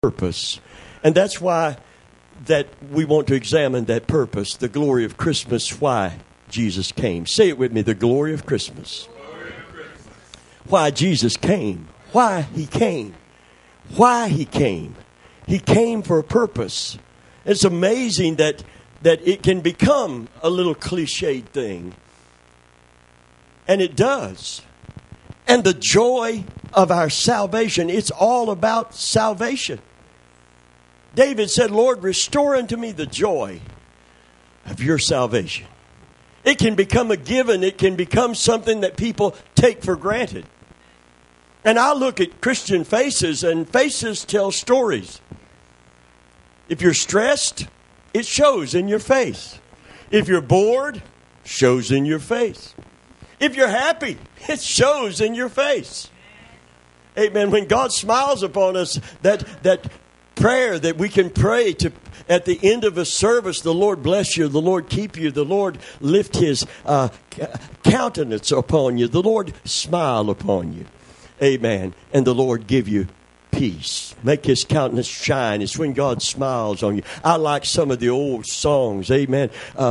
purpose. And that's why that we want to examine that purpose, the glory of Christmas, why Jesus came. Say it with me, the glory of Christmas. Why Jesus came. Why he came. Why he came. He came for a purpose. It's amazing that it can become a little cliched thing. And it does. And the joy of our salvation, it's all about salvation. David said, Lord, restore unto me the joy of your salvation. It can become a given. It can become something that people take for granted. And I look at Christian faces, and faces tell stories. If you're stressed, it shows in your face. If you're bored, shows in your face. If you're happy, it shows in your face. Amen. When God smiles upon us, that prayer that we can pray to at the end of a service, the Lord bless you, the Lord keep you, the Lord lift his countenance upon you, the Lord smile upon you. Amen. And the Lord give you peace. Make his countenance shine. It's when God smiles on you. I like some of the old songs. Amen.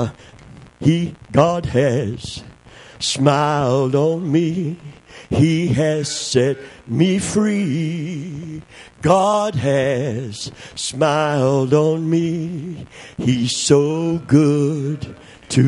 God has smiled on me. He has set me free. God has smiled on me. He's so good to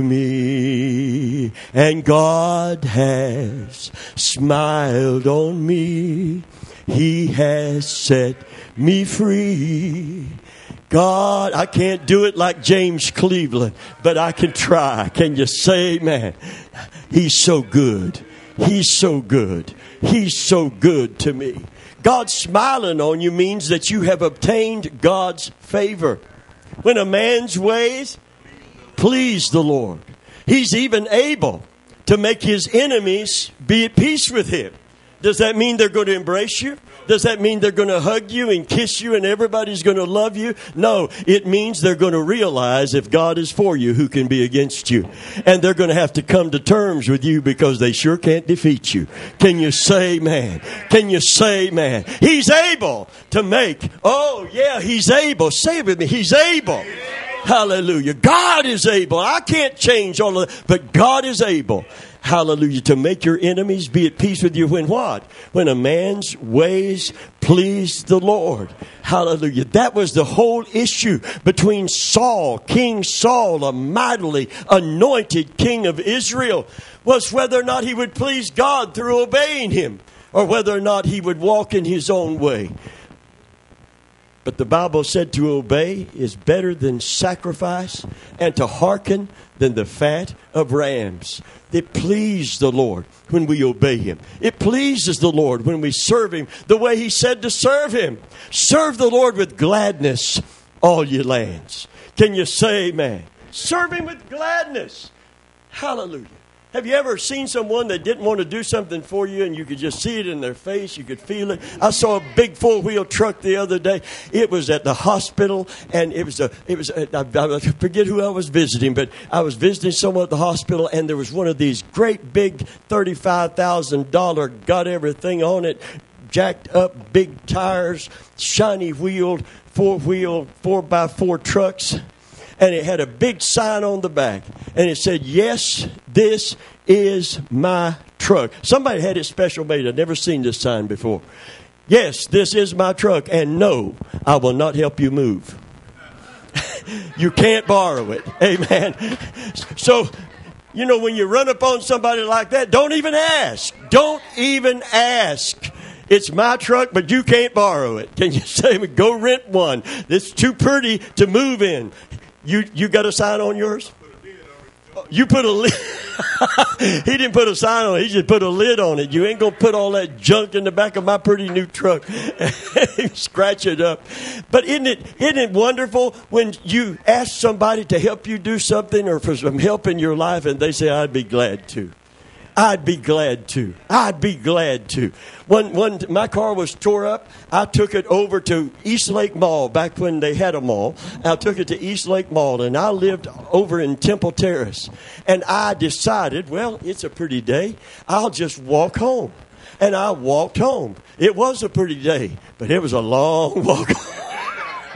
me. And God has smiled on me. He has set me free. God, I can't do it like James Cleveland, but I can try. Can you say amen? He's so good. He's so good. He's so good to me. God smiling on you means that you have obtained God's favor. When a man's ways please the Lord, he's even able to make his enemies be at peace with him. Does that mean they're going to embrace you? Does that mean they're going to hug you and kiss you and everybody's going to love you? No, it means they're going to realize if God is for you, who can be against you? And they're going to have to come to terms with you because they sure can't defeat you. Can you say amen? Can you say amen? He's able to make, oh yeah, he's able. Say it with me, he's able. Hallelujah. God is able. I can't change all of that, but God is able. Hallelujah. To make your enemies be at peace with you when what? When a man's ways please the Lord. Hallelujah. That was the whole issue between Saul, King Saul, a mightily anointed king of Israel, was whether or not he would please God through obeying him or whether or not he would walk in his own way. But the Bible said to obey is better than sacrifice, and to hearken than the fat of rams. It pleased the Lord when we obey him. It pleases the Lord when we serve him the way he said to serve him. Serve the Lord with gladness, all ye lands. Can you say amen? Serve him with gladness. Hallelujah. Have you ever seen someone that didn't want to do something for you and you could just see it in their face? You could feel it. I saw a big four-wheel truck the other day. It was at the hospital, and I forget who I was visiting, but I was visiting someone at the hospital, and there was one of these great big $35,000, got everything on it, jacked up, big tires, shiny wheeled, four-wheel, 4x4 trucks. And it had a big sign on the back. And it said, yes, this is my truck. Somebody had it special made. I'd never seen this sign before. Yes, this is my truck. And no, I will not help you move. You can't borrow it. Amen. So, you know, when you run upon somebody like that, don't even ask. Don't even ask. It's my truck, but you can't borrow it. Can you say, go rent one? It's too pretty to move in. You got a sign on yours? You put a lid. He didn't put a sign on it. He just put a lid on it. You ain't going to put all that junk in the back of my pretty new truck. Scratch it up. But isn't it wonderful when you ask somebody to help you do something or for some help in your life and they say, I'd be glad to. I'd be glad to. I'd be glad to. When my car was tore up, I took it over to East Lake Mall, back when they had a mall. I took it to East Lake Mall, and I lived over in Temple Terrace. And I decided, well, it's a pretty day. I'll just walk home. And I walked home. It was a pretty day, but it was a long walk home.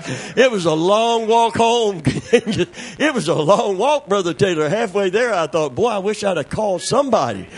It was a long walk home. It was a long walk, Brother Taylor. Halfway there, I thought, boy, I wish I'd have called somebody.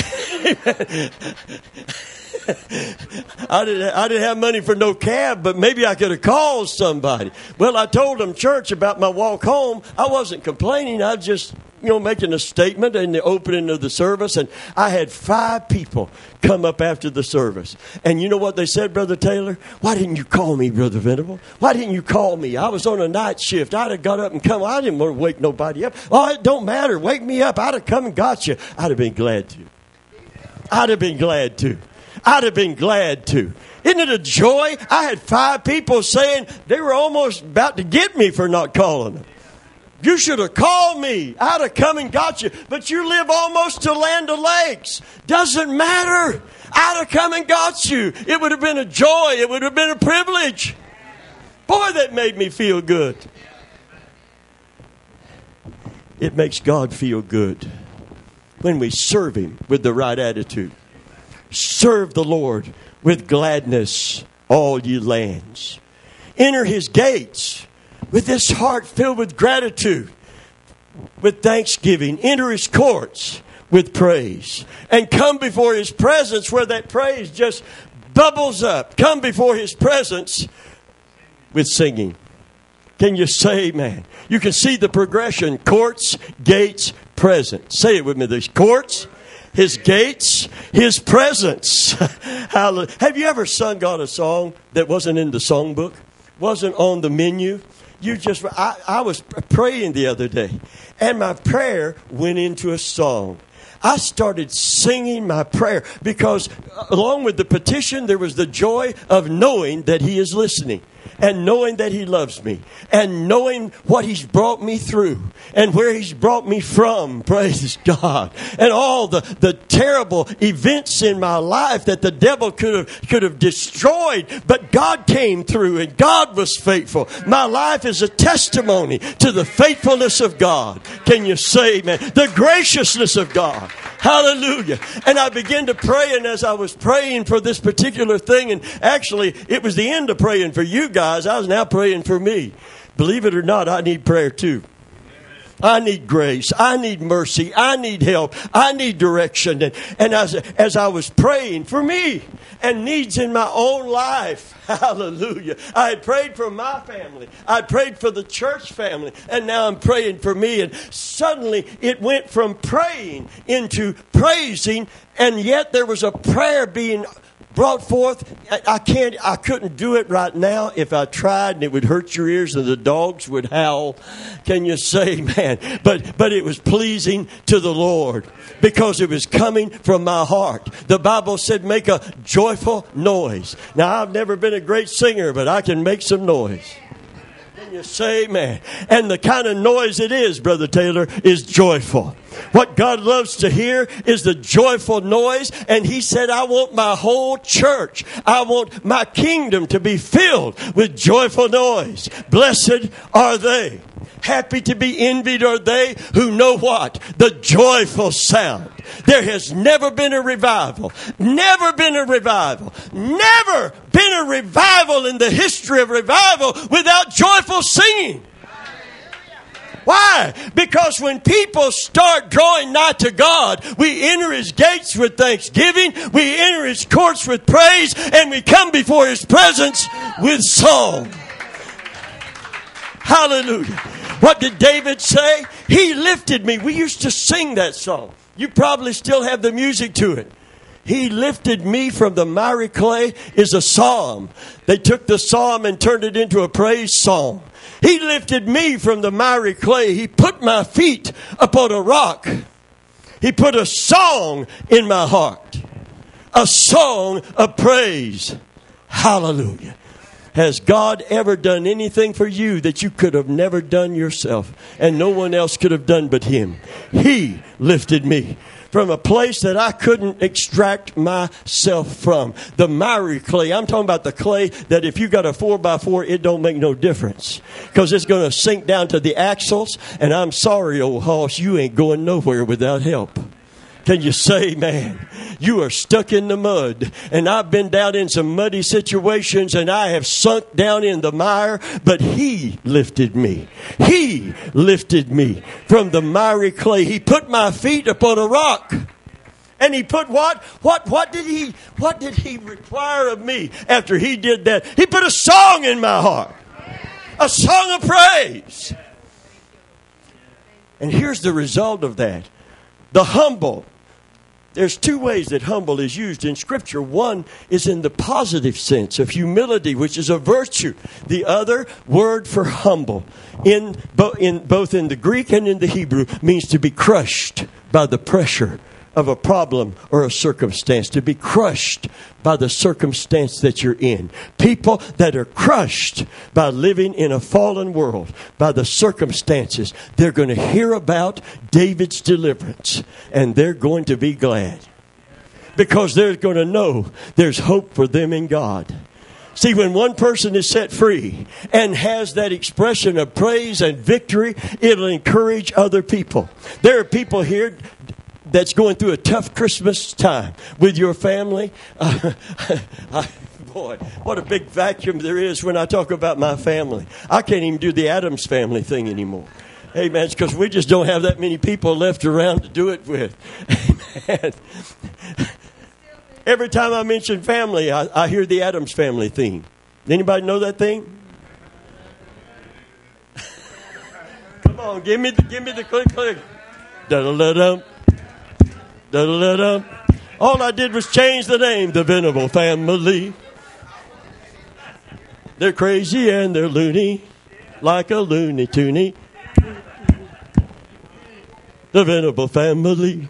I didn't have money for no cab, but maybe I could have called somebody. Well, I told them, church, about my walk home. I wasn't complaining. I was just, making a statement in the opening of the service. And I had 5 people come up after the service. And you know what they said, Brother Taylor? Why didn't you call me, Brother Venable? Why didn't you call me? I was on a night shift. I'd have got up and come. I didn't want to wake nobody up. Oh, it don't matter. Wake me up. I'd have come and got you. I'd have been glad to. I'd have been glad to. I'd have been glad to. Isn't it a joy? I had 5 people saying they were almost about to get me for not calling them. You should have called me. I'd have come and got you. But you live almost to Land O'Lakes. Doesn't matter. I'd have come and got you. It would have been a joy. It would have been a privilege. Boy, that made me feel good. It makes God feel good when we serve Him with the right attitude. Serve the Lord with gladness, all ye lands. Enter His gates with this heart filled with gratitude, with thanksgiving. Enter His courts with praise. And come before His presence where that praise just bubbles up. Come before His presence with singing. Can you say amen? You can see the progression. Courts, gates, presence. Say it with me. There's courts, His gates, His presence. Have you ever sung God a song that wasn't in the songbook? Wasn't on the menu? I was praying the other day, and my prayer went into a song. I started singing my prayer because along with the petition, there was the joy of knowing that He is listening. And knowing that He loves me. And knowing what He's brought me through. And where He's brought me from. Praise God. And all the terrible events in my life that the devil could have destroyed. But God came through and God was faithful. My life is a testimony to the faithfulness of God. Can you say amen? The graciousness of God. Hallelujah. And I began to pray, and as I was praying for this particular thing, and actually it was the end of praying for you guys, I was now praying for me. Believe it or not, I need prayer too. I need grace. I need mercy. I need help. I need direction. And as I was praying for me and needs in my own life, hallelujah, I had prayed for my family. I prayed for the church family. And now I'm praying for me. And suddenly it went from praying into praising. And yet there was a prayer being brought forth. I couldn't do it right now. If I tried, and it would hurt your ears and the dogs would howl. Can you say, man? But it was pleasing to the Lord because it was coming from my heart. The Bible said, make a joyful noise. Now, I've never been a great singer, but I can make some noise. Can you say amen? And the kind of noise it is, Brother Taylor, is joyful. What God loves to hear is the joyful noise. And He said, I want my whole church, I want my kingdom to be filled with joyful noise. Blessed are they. Happy to be envied are they who know what? The joyful sound. There has never been a revival. Never been a revival. Never been a revival in the history of revival without joyful singing. Why? Because when people start drawing nigh to God, we enter His gates with thanksgiving, we enter His courts with praise, and we come before His presence with song. Hallelujah. What did David say? He lifted me. We used to sing that song. You probably still have the music to it. He lifted me from the miry clay is a psalm. They took the psalm and turned it into a praise song. He lifted me from the miry clay. He put my feet upon a rock. He put a song in my heart. A song of praise. Hallelujah. Has God ever done anything for you that you could have never done yourself and no one else could have done but Him? He lifted me from a place that I couldn't extract myself from. The miry clay. I'm talking about the clay that if you got a 4x4, it don't make no difference. Because it's going to sink down to the axles. And I'm sorry, old horse, you ain't going nowhere without help. Can you say, man, you are stuck in the mud, and I've been down in some muddy situations, and I have sunk down in the mire, but He lifted me. He lifted me from the miry clay. He put my feet upon a rock. And He put what? What did He require of me after He did that? He put a song in my heart. A song of praise. And here's the result of that. The humble. There's two ways that humble is used in Scripture. One is in the positive sense of humility, which is a virtue. The other word for humble, both in the Greek and in the Hebrew, means to be crushed by the pressure of a problem or a circumstance, to be crushed by the circumstance that you're in. People that are crushed by living in a fallen world, by the circumstances, they're going to hear about David's deliverance, and they're going to be glad. Because they're going to know there's hope for them in God. See, when one person is set free and has that expression of praise and victory, it'll encourage other people. There are people here that's going through a tough Christmas time with your family. Boy, what a big vacuum there is when I talk about my family. I can't even do the Addams family thing anymore. Amen. It's because we just don't have that many people left around to do it with. Amen. Every time I mention family, I hear the Addams family theme. Anybody know that theme? Come on, give me the click. Da-da-da-dum. Da-da-da-dum. All I did was change the name, the Venable family. They're crazy and they're loony, like a Looney Toony. The Venable family.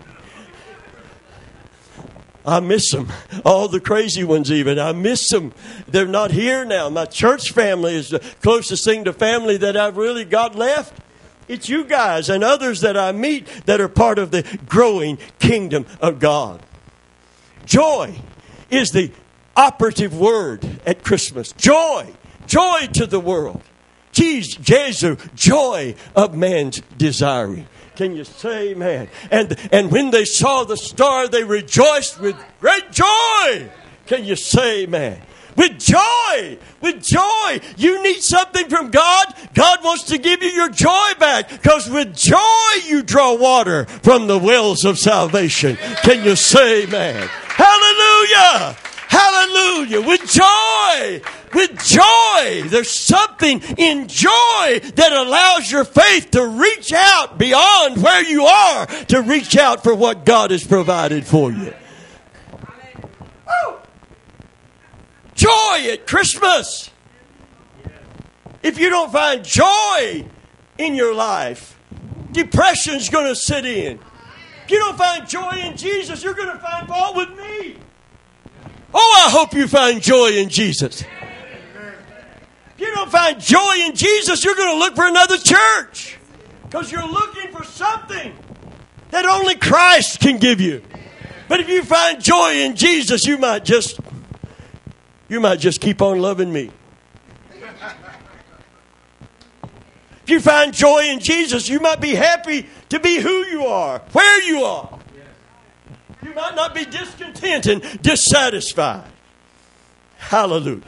I miss them. All the crazy ones even. I miss them. They're not here now. My church family is the closest thing to family that I've really got left. It's you guys and others that I meet that are part of the growing kingdom of God. Joy is the operative word at Christmas. Joy. Joy to the world. Jesu, joy of man's desiring. Can you say amen? And when they saw the star, they rejoiced with great joy. Can you say amen? With joy. With joy. You need something from God. God wants to give you your joy back. Because with joy you draw water from the wells of salvation. Can you say amen? Hallelujah. Hallelujah. With joy. With joy. There's something in joy that allows your faith to reach out beyond where you are. To reach out for what God has provided for you. Woo! Joy at Christmas. If you don't find joy in your life, depression's going to sit in. If you don't find joy in Jesus, you're going to find fault with me. Oh, I hope you find joy in Jesus. If you don't find joy in Jesus, you're going to look for another church. Because you're looking for something that only Christ can give you. But if you find joy in Jesus, you might just keep on loving me. If you find joy in Jesus, you might be happy to be who you are, where you are. You might not be discontent and dissatisfied. Hallelujah.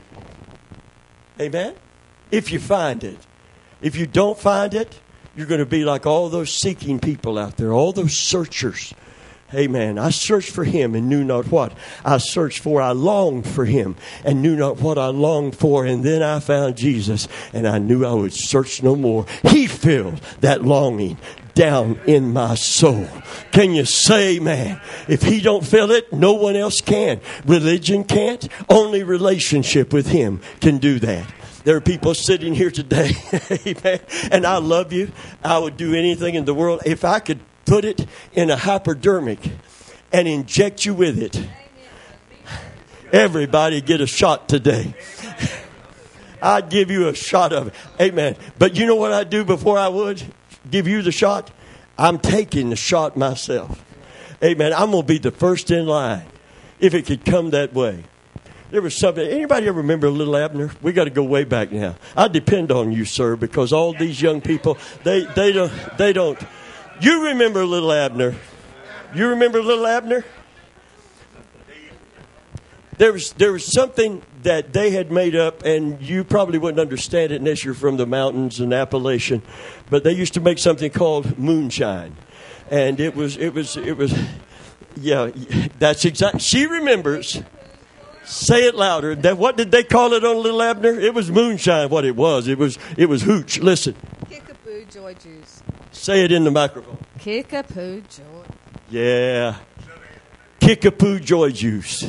Amen? If you find it. If you don't find it, you're going to be like all those seeking people out there, all those searchers. Amen. I searched for Him and knew not what I searched for. I longed for Him and knew not what I longed for. And then I found Jesus and I knew I would search no more. He filled that longing down in my soul. Can you say amen? If He don't fill it, no one else can. Religion can't. Only relationship with Him can do that. There are people sitting here today, amen, and I love you. I would do anything in the world if I could put it in a hypodermic and inject you with it. Everybody get a shot today. I'd give you a shot of it. Amen. But you know what I'd do before I would give you the shot? I'm taking the shot myself. Amen. I'm going to be the first in line if it could come that way. There was something. Anybody ever remember Little Abner? We got to go way back now. I depend on you, sir, because all these young people, they don't. You remember Little Abner? You remember little Abner? There was something that they had made up, and you probably wouldn't understand it unless you're from the mountains in Appalachian. But they used to make something called moonshine, and it was. Yeah, that's exactly. She remembers. Say it louder. What did they call it on Little Abner? It was moonshine. What it was hooch. Listen. Kickapoo joy juice. Say it in the microphone. Kickapoo joy. Yeah. Kickapoo joy juice.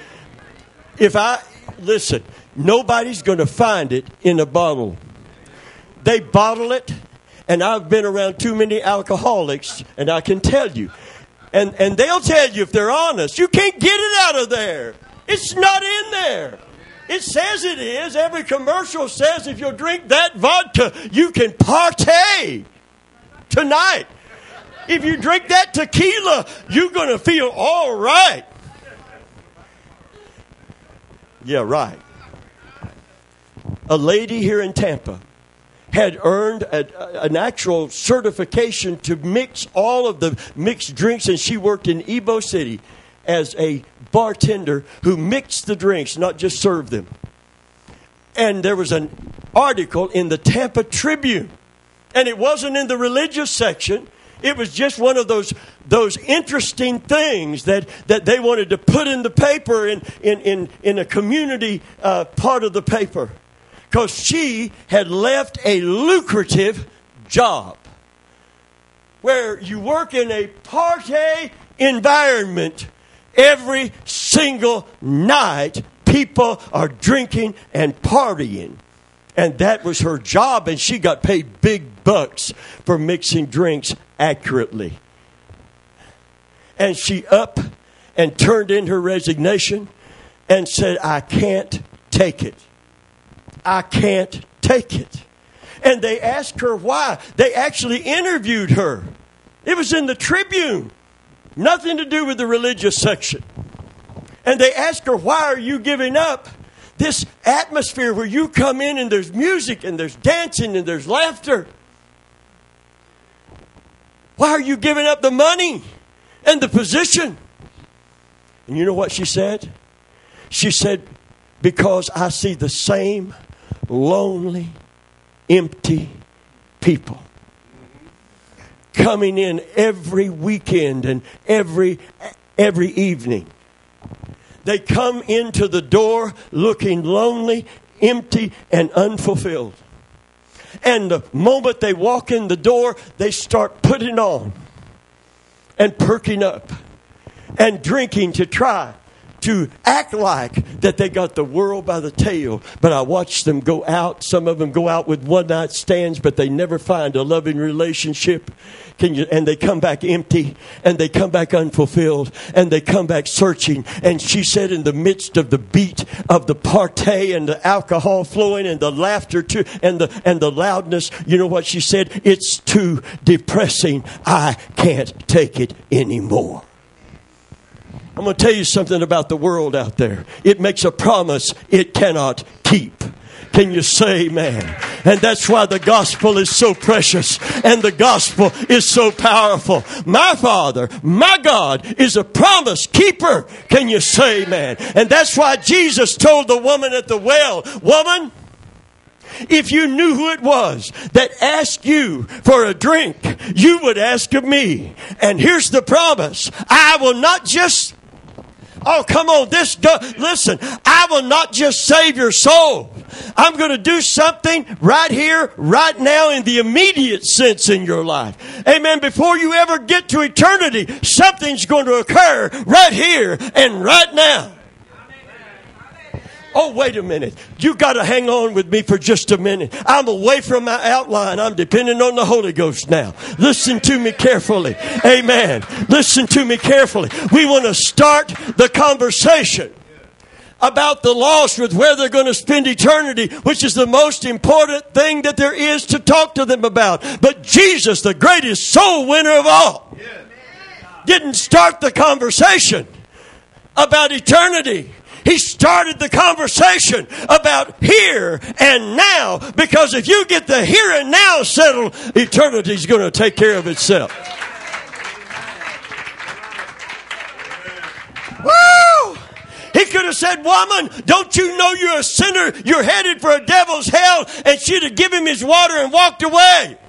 Listen, nobody's going to find it in a bottle. They bottle it, and I've been around too many alcoholics, and I can tell you. And they'll tell you if they're honest, you can't get it out of there. It's not in there. It says it is. Every commercial says if you'll drink that vodka, you can partay tonight. If you drink that tequila, you're going to feel all right. Yeah, right. A lady here in Tampa had earned an actual certification to mix all of the mixed drinks, and she worked in Ebo City as a bartender who mixed the drinks, not just served them. And there was an article in the Tampa Tribune, and it wasn't in the religious section. It was just one of those interesting things that they wanted to put in the paper in a community part of the paper, because she had left a lucrative job where you work in a party environment. Every single night, people are drinking and partying. And that was her job, and she got paid big bucks for mixing drinks accurately. And she up and turned in her resignation and said, I can't take it. I can't take it. And they asked her why. They actually interviewed her. It was in the Tribune. Nothing to do with the religious section. And they asked her, why are you giving up this atmosphere where you come in and there's music and there's dancing and there's laughter? Why are you giving up the money and the position? And you know what she said? She said, because I see the same lonely, empty people coming in every weekend and every evening. They come into the door looking lonely, empty, and unfulfilled. And the moment they walk in the door, they start putting on and perking up and drinking to try to act like that they got the world by the tail. But I watch them go out. Some of them go out with one-night stands, but they never find a loving relationship. And they come back empty, and they come back unfulfilled, and they come back searching. And she said, in the midst of the beat of the party and the alcohol flowing and the laughter too, and the loudness, you know what she said? It's too depressing. I can't take it anymore. I'm going to tell you something about the world out there. It makes a promise it cannot keep. Can you say amen? And that's why the gospel is so precious and the gospel is so powerful. My Father, my God, is a promise keeper. Can you say amen? And that's why Jesus told the woman at the well, woman, if you knew who it was that asked you for a drink, you would ask of me. And here's the promise. I will not just... Oh, come on. Listen, I will not just save your soul. I'm going to do something right here, right now, in the immediate sense in your life. Amen. Before you ever get to eternity, something's going to occur right here and right now. Oh, wait a minute. You got to hang on with me for just a minute. I'm away from my outline. I'm depending on the Holy Ghost now. Listen to me carefully. Amen. Listen to me carefully. We want to start the conversation about the lost with where they're going to spend eternity, which is the most important thing that there is to talk to them about. But Jesus, the greatest soul winner of all, didn't start the conversation about eternity. He started the conversation about here and now, because if you get the here and now settled, eternity is going to take care of itself. said, woman, don't you know you're a sinner? You're headed for a devil's hell. And she'd have given him his water and walked away.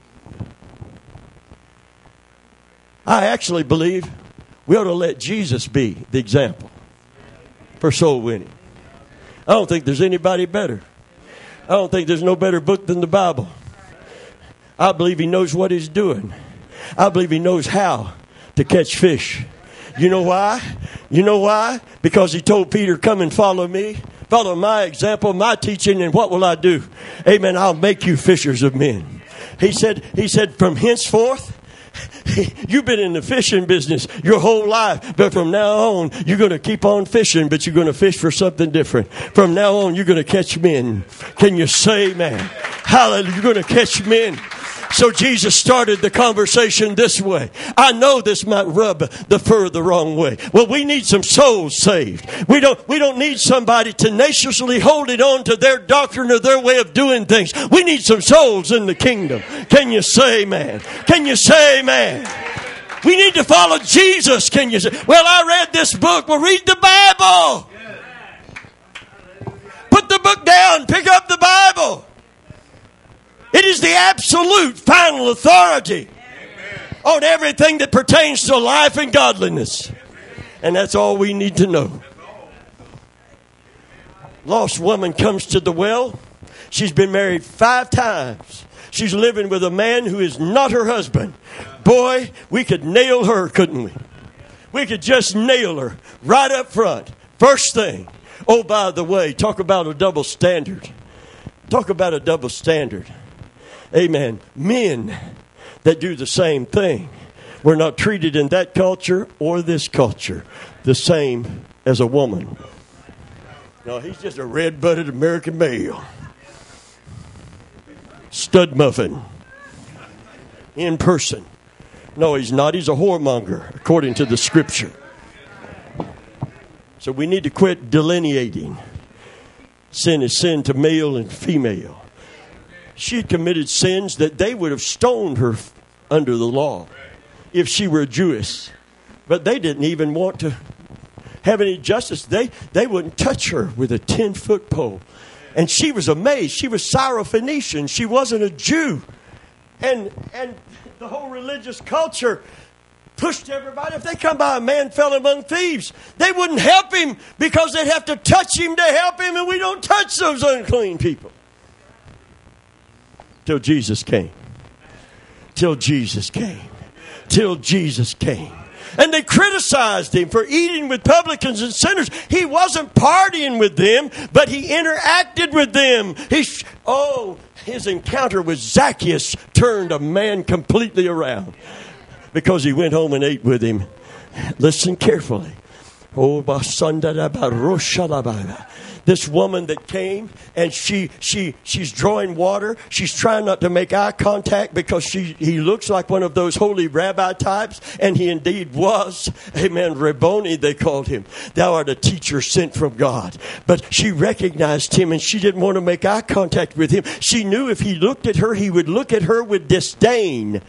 I actually believe we ought to let Jesus be the example for soul winning. I don't think there's anybody better. I don't think there's no better book than the Bible. I believe he knows what he's doing. I believe he knows how to catch fish. You know why? You know why? Because he told Peter, come and follow me. Follow my example, my teaching, and what will I do? Amen. I'll make you fishers of men. He said, from henceforth, you've been in the fishing business your whole life, but from now on, you're going to keep on fishing, but you're going to fish for something different. From now on, you're going to catch men. Can you say amen? Hallelujah. You're going to catch men. So Jesus started the conversation this way. I know this might rub the fur the wrong way. Well, we need some souls saved. We don't need somebody tenaciously holding on to their doctrine or their way of doing things. We need some souls in the kingdom. Can you say amen? Can you say amen? We need to follow Jesus. Can you say, well, I read this book. Well, read the Bible. Put the book down. Pick up the Bible. It is the absolute final authority on everything that pertains to life and godliness. And that's all we need to know. Lost woman comes to the well. She's been married 5 times. She's living with a man who is not her husband. Boy, we could nail her, couldn't we? We could just nail her right up front. First thing. Oh, by the way, talk about a double standard. Talk about a double standard. Amen. Men that do the same thing were not treated in that culture or this culture the same as a woman. No, he's just a red-butted American male. Stud muffin. In person. No, he's not. He's a whoremonger, according to the scripture. So we need to quit delineating. Sin is sin to male and female. She had committed sins that they would have stoned her under the law if she were Jewish. But they didn't even want to have any justice. They wouldn't touch her with a 10-foot pole. And she was amazed. She was Syrophoenician. She wasn't a Jew. And the whole religious culture pushed everybody. If they come by a man fell among thieves, they wouldn't help him because they'd have to touch him to help him. And we don't touch those unclean people. Till Jesus came. Till Jesus came. Till Jesus came. And they criticized him for eating with publicans and sinners. He wasn't partying with them, but he interacted with them. His encounter with Zacchaeus turned a man completely around because he went home and ate with him. Listen carefully. This woman that came and she's drawing water. She's trying not to make eye contact because he looks like one of those holy rabbi types, and he indeed was. Amen. Rabboni, they called him. Thou art a teacher sent from God. But she recognized him and she didn't want to make eye contact with him. She knew if he looked at her, he would look at her with disdain.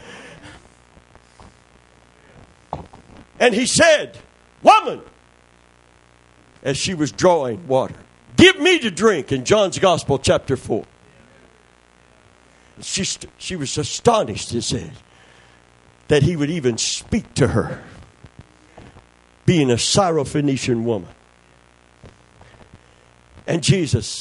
And he said, "Woman," as she was drawing water, "give me to drink," in John's Gospel, chapter 4. She was astonished, it said, that he would even speak to her, being a Syrophoenician woman. And Jesus,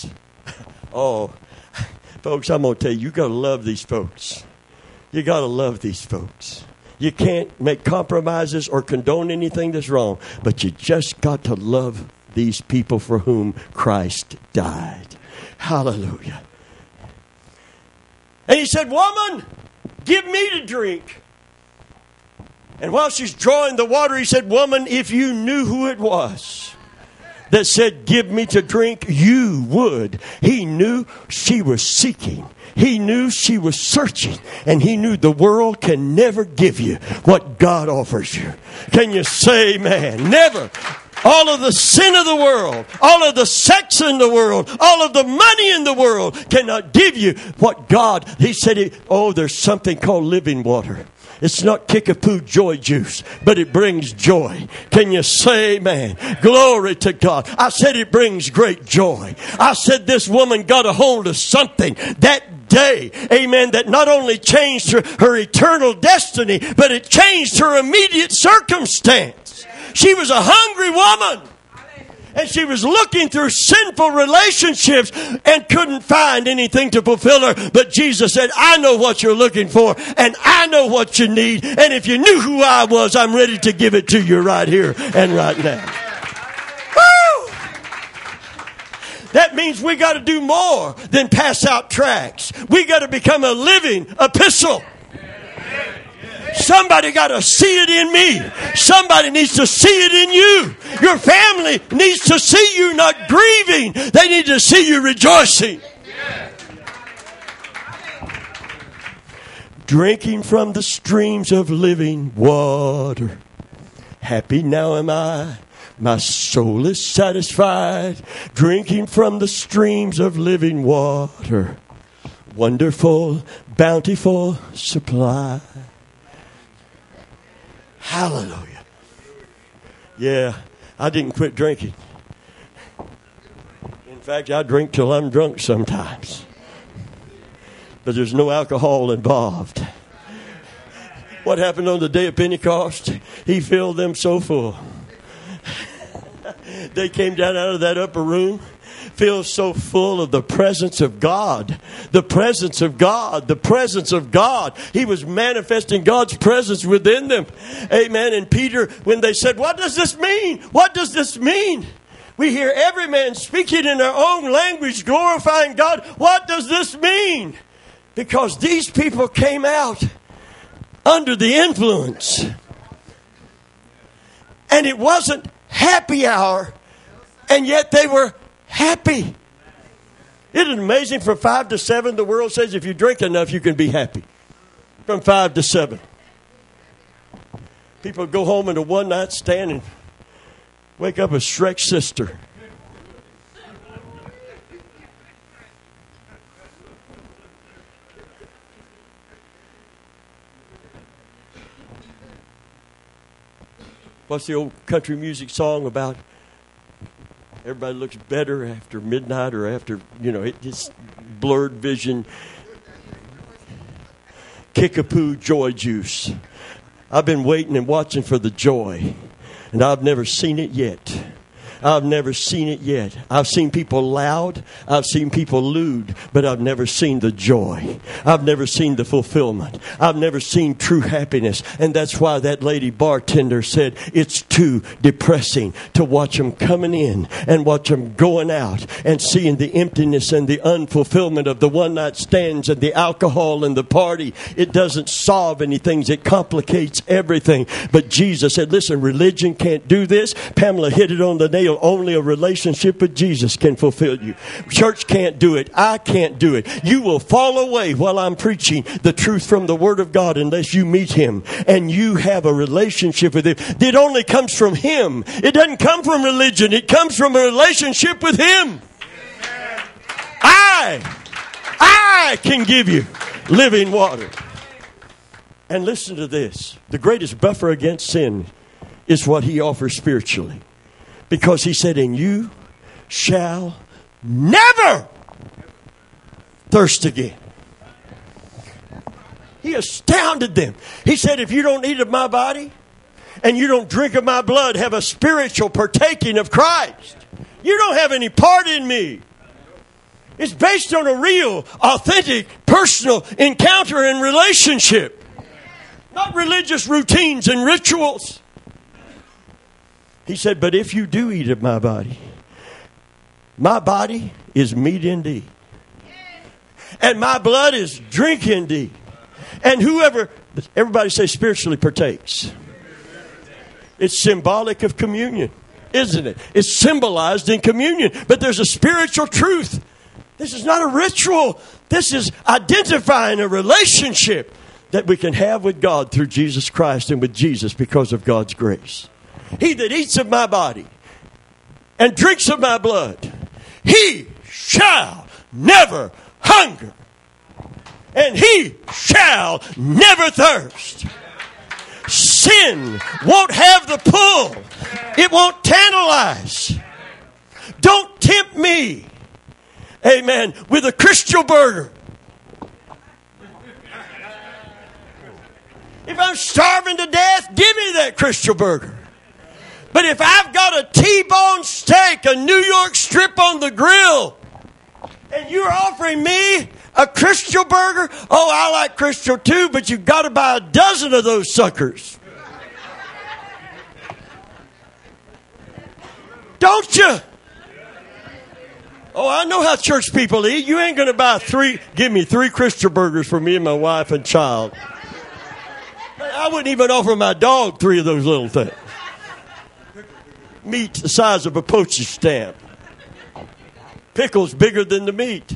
folks, I'm going to tell you, you got to love these folks. You got to love these folks. You can't make compromises or condone anything that's wrong, but you just got to love these people for whom Christ died. Hallelujah. And he said, "Woman, give me to drink." And while she's drawing the water, he said, "Woman, if you knew who it was that said, 'Give me to drink,' you would." He knew she was seeking. He knew she was searching. And he knew the world can never give you what God offers you. Can you say amen? Never. All of the sin of the world, all of the sex in the world, all of the money in the world cannot give you what God, He said, there's something called living water. It's not Kickapoo joy juice, but it brings joy. Can you say amen? Glory to God. I said it brings great joy. I said this woman got a hold of something that day, amen, that not only changed her eternal destiny, but it changed her immediate circumstance. She was a hungry woman. And she was looking through sinful relationships and couldn't find anything to fulfill her. But Jesus said, I know what you're looking for, and I know what you need. And if you knew who I was, I'm ready to give it to you right here and right now. Woo! That means we got to do more than pass out tracts. We got to become a living epistle. Somebody got to see it in me. Somebody needs to see it in you. Your family needs to see you not grieving. They need to see you rejoicing. Drinking from the streams of living water. Happy now am I. My soul is satisfied. Drinking from the streams of living water. Wonderful, bountiful supply. Hallelujah. Yeah, I didn't quit drinking. In fact, I drink till I'm drunk sometimes. But there's no alcohol involved. What happened on the day of Pentecost? He filled them so full. They came down out of that upper room, filled so full of the presence of God. The presence of God. The presence of God. He was manifesting God's presence within them. Amen. And Peter, when they said, what does this mean? What does this mean? We hear every man speaking in their own language, glorifying God. What does this mean? Because these people came out under the influence. And it wasn't happy hour, and yet they were happy. Isn't it amazing? From 5 to 7, the world says if you drink enough, you can be happy. From 5 to 7. People go home in a one-night stand and wake up a Shrek's sister. What's the old country music song about? Everybody looks better after midnight or after, it's blurred vision. Kickapoo joy juice. I've been waiting and watching for the joy, and I've never seen it yet. I've never seen it yet. I've seen people loud. I've seen people lewd. But I've never seen the joy. I've never seen the fulfillment. I've never seen true happiness. And that's why that lady bartender said it's too depressing to watch them coming in and watch them going out and seeing the emptiness and the unfulfillment of the one-night stands and the alcohol and the party. It doesn't solve anything. It complicates everything. But Jesus said, listen, religion can't do this. Pamela hit it on the nail. Only a relationship with Jesus can fulfill you. Church can't do it. I can't do it. You will fall away while I'm preaching the truth from the Word of God unless you meet Him and you have a relationship with Him. It only comes from Him. It doesn't come from religion. It comes from a relationship with Him. I can give you living water. And listen to this. The greatest buffer against sin is what He offers spiritually. Because He said, and you shall never thirst again. He astounded them. He said, if you don't eat of my body and you don't drink of my blood, have a spiritual partaking of Christ, you don't have any part in me. It's based on a real, authentic, personal encounter and relationship. Not religious routines and rituals. He said, but if you do eat of my body is meat indeed. And my blood is drink indeed. And everybody say spiritually partakes. It's symbolic of communion, isn't it? It's symbolized in communion. But there's a spiritual truth. This is not a ritual. This is identifying a relationship that we can have with God through Jesus Christ and with Jesus because of God's grace. He that eats of my body and drinks of my blood, he shall never hunger, and he shall never thirst. Sin won't have the pull. It won't tantalize. Don't tempt me, amen, with a Christian burger. If I'm starving to death, give me that Christian burger. But if I've got a T-bone steak, a New York strip on the grill, and you're offering me a Christian burger, oh, I like Christian too, but you've got to buy a dozen of those suckers. Don't you? Oh, I know how church people eat. You ain't going to buy give me 3 Christian burgers for me and my wife and child. I wouldn't even offer my dog 3 of those little things. Meat the size of a postage stamp. Pickles bigger than the meat.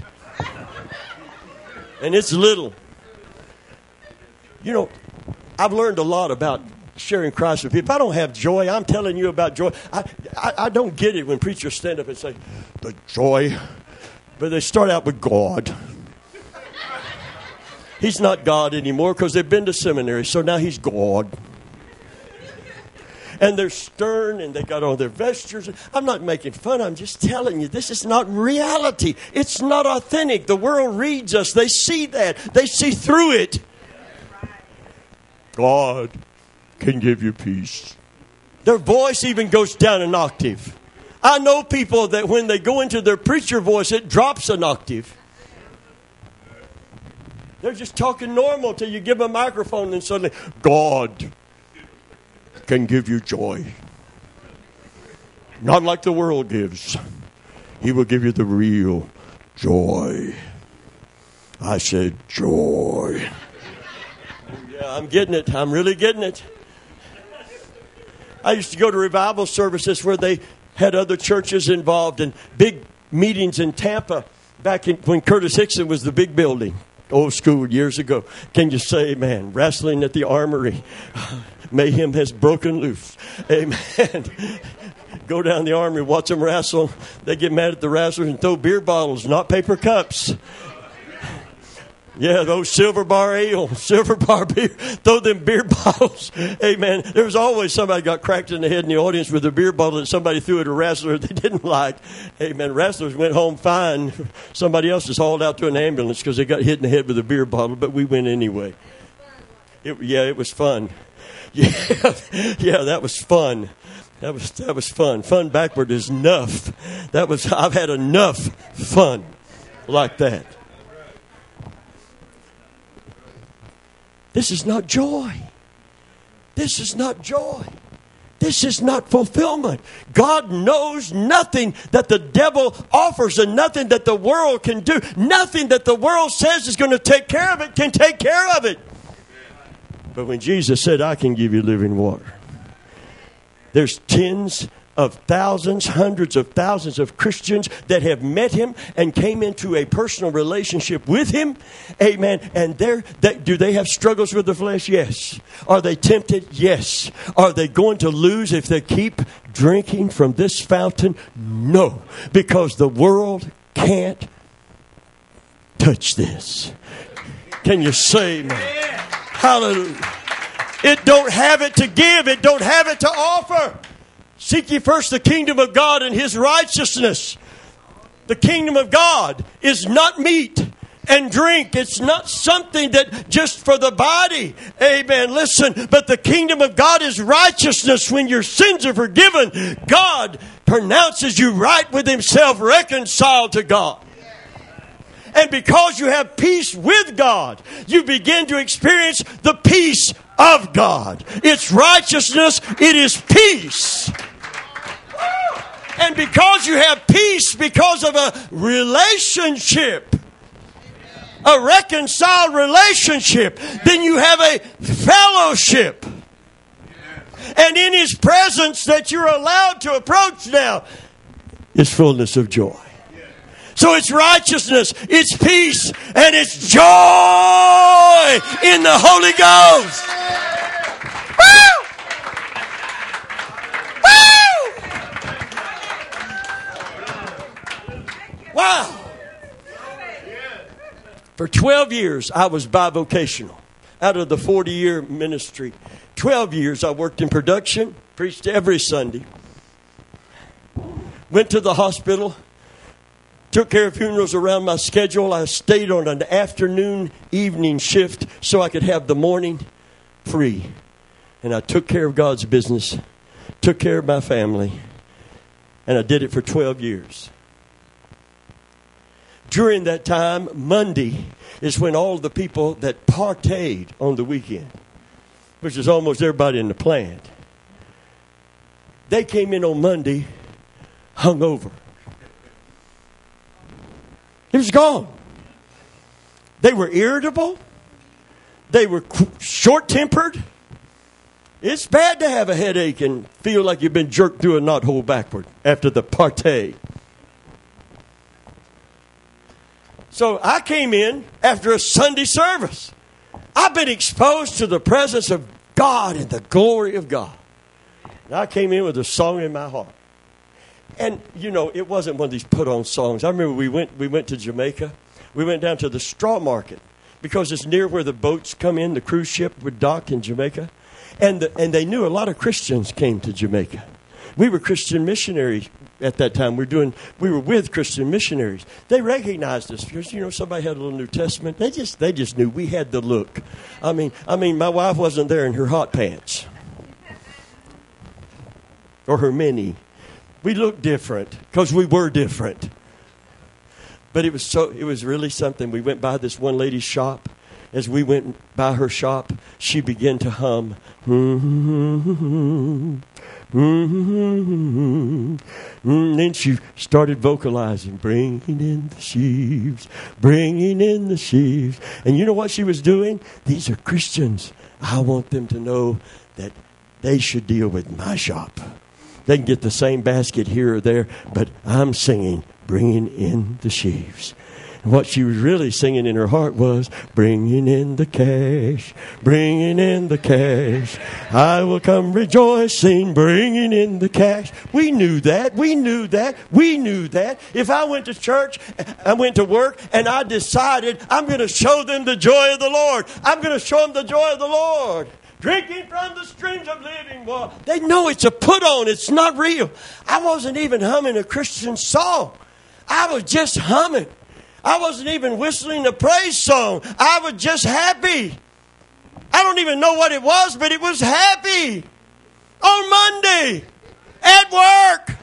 And it's little. You know, I've learned a lot about sharing Christ with people. If I don't have joy, I'm telling you about joy. I don't get it when preachers stand up and say, the joy. But they start out with God. He's not God anymore because they've been to seminary, so now he's God. And they're stern, and they got on their vestures. I'm not making fun. I'm just telling you, this is not reality. It's not authentic. The world reads us. They see that. They see through it. God can give you peace. Their voice even goes down an octave. I know people that when they go into their preacher voice, it drops an octave. They're just talking normal till you give them a microphone and suddenly, God can give you joy. Not like the world gives. He will give you the real joy. I said joy. Yeah, I'm getting it. I'm really getting it. I used to go to revival services where they had other churches involved in big meetings in Tampa back when Curtis Hickson was the big building. Old school years ago. Can you say amen? Wrestling at the Armory. Mayhem has broken loose. Amen. Go down the Armory, watch them wrestle. They get mad at the wrestlers and throw beer bottles, not paper cups. Yeah, those silver bar ale, silver bar beer, throw them beer bottles. Amen. There was always somebody got cracked in the head in the audience with a beer bottle that somebody threw at a wrestler they didn't like. Amen. Wrestlers went home fine. Somebody else was hauled out to an ambulance because they got hit in the head with a beer bottle, but we went anyway. It was fun. Yeah, that was fun. That was fun. Fun backward is enough. I've had enough fun like that. This is not joy. This is not joy. This is not fulfillment. God knows nothing that the devil offers and nothing that the world can do. Nothing that the world says is going to take care of it can take care of it. But when Jesus said, I can give you living water, there's tens of thousands, hundreds of thousands of Christians that have met him and came into a personal relationship with him. Amen. And do they have struggles with the flesh? Yes. Are they tempted? Yes. Are they going to lose if they keep drinking from this fountain? No. Because the world can't touch this. Can you say amen? Hallelujah. It don't have it to give. It don't have it to offer. Seek ye first the kingdom of God and his righteousness. The kingdom of God is not meat and drink. It's not something that just for the body. Amen. Listen, but the kingdom of God is righteousness. When your sins are forgiven, God pronounces you right with himself, reconciled to God. And because you have peace with God, you begin to experience the peace of God. It's righteousness. It is peace. And because you have peace because of a relationship, a reconciled relationship, then you have a fellowship. And in his presence that you're allowed to approach now is fullness of joy. So it's righteousness, it's peace, and it's joy in the Holy Ghost. Woo! Woo! Wow! For 12 years, I was bivocational. Out of the 40-year ministry, 12 years I worked in production, preached every Sunday, went to the hospital, took care of funerals around my schedule. I stayed on an afternoon, evening shift so I could have the morning free. And I took care of God's business, took care of my family, and I did it for 12 years. During that time, Monday is when all the people that partayed on the weekend, which is almost everybody in the plant, they came in on Monday hungover. It was gone. They were irritable. They were short-tempered. It's bad to have a headache and feel like you've been jerked through a knothole backward after the partay. So I came in after a Sunday service. I've been exposed to the presence of God and the glory of God. And I came in with a song in my heart. And, you know, it wasn't one of these put-on songs. I remember we went to Jamaica. We went down to the straw market because it's near where the boats come in. The cruise ship would dock in Jamaica. And they knew a lot of Christians came to Jamaica. We were Christian missionaries at that time. We were with Christian missionaries. They recognized us because, you know, somebody had a little New Testament. They just knew we had the look. I mean, my wife wasn't there in her hot pants or her mini. We looked different because we were different. But it was really something. We went by this one lady's shop. As we went by her shop, she began to hum. Then she started vocalizing, bringing in the sheaves, bringing in the sheaves. And you know what she was doing? These are Christians. I want them to know that they should deal with my shop. They can get the same basket here or there, but I'm singing, bringing in the sheaves. And what she was really singing in her heart was, bringing in the cash, bringing in the cash. I will come rejoicing, bringing in the cash. We knew that. We knew that. We knew that. If I went to church, I went to work, and I decided I'm going to show them the joy of the Lord. I'm going to show them the joy of the Lord. Drinking from the streams of living water. They know it's a put on. It's not real. I wasn't even humming a Christian song. I was just humming. I wasn't even whistling a praise song. I was just happy. I don't even know what it was, but it was happy. On Monday. At work.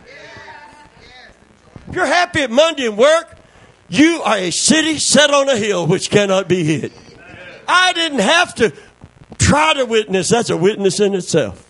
If you're happy at Monday at work, you are a city set on a hill which cannot be hid. I didn't have to try to witness. That's a witness in itself.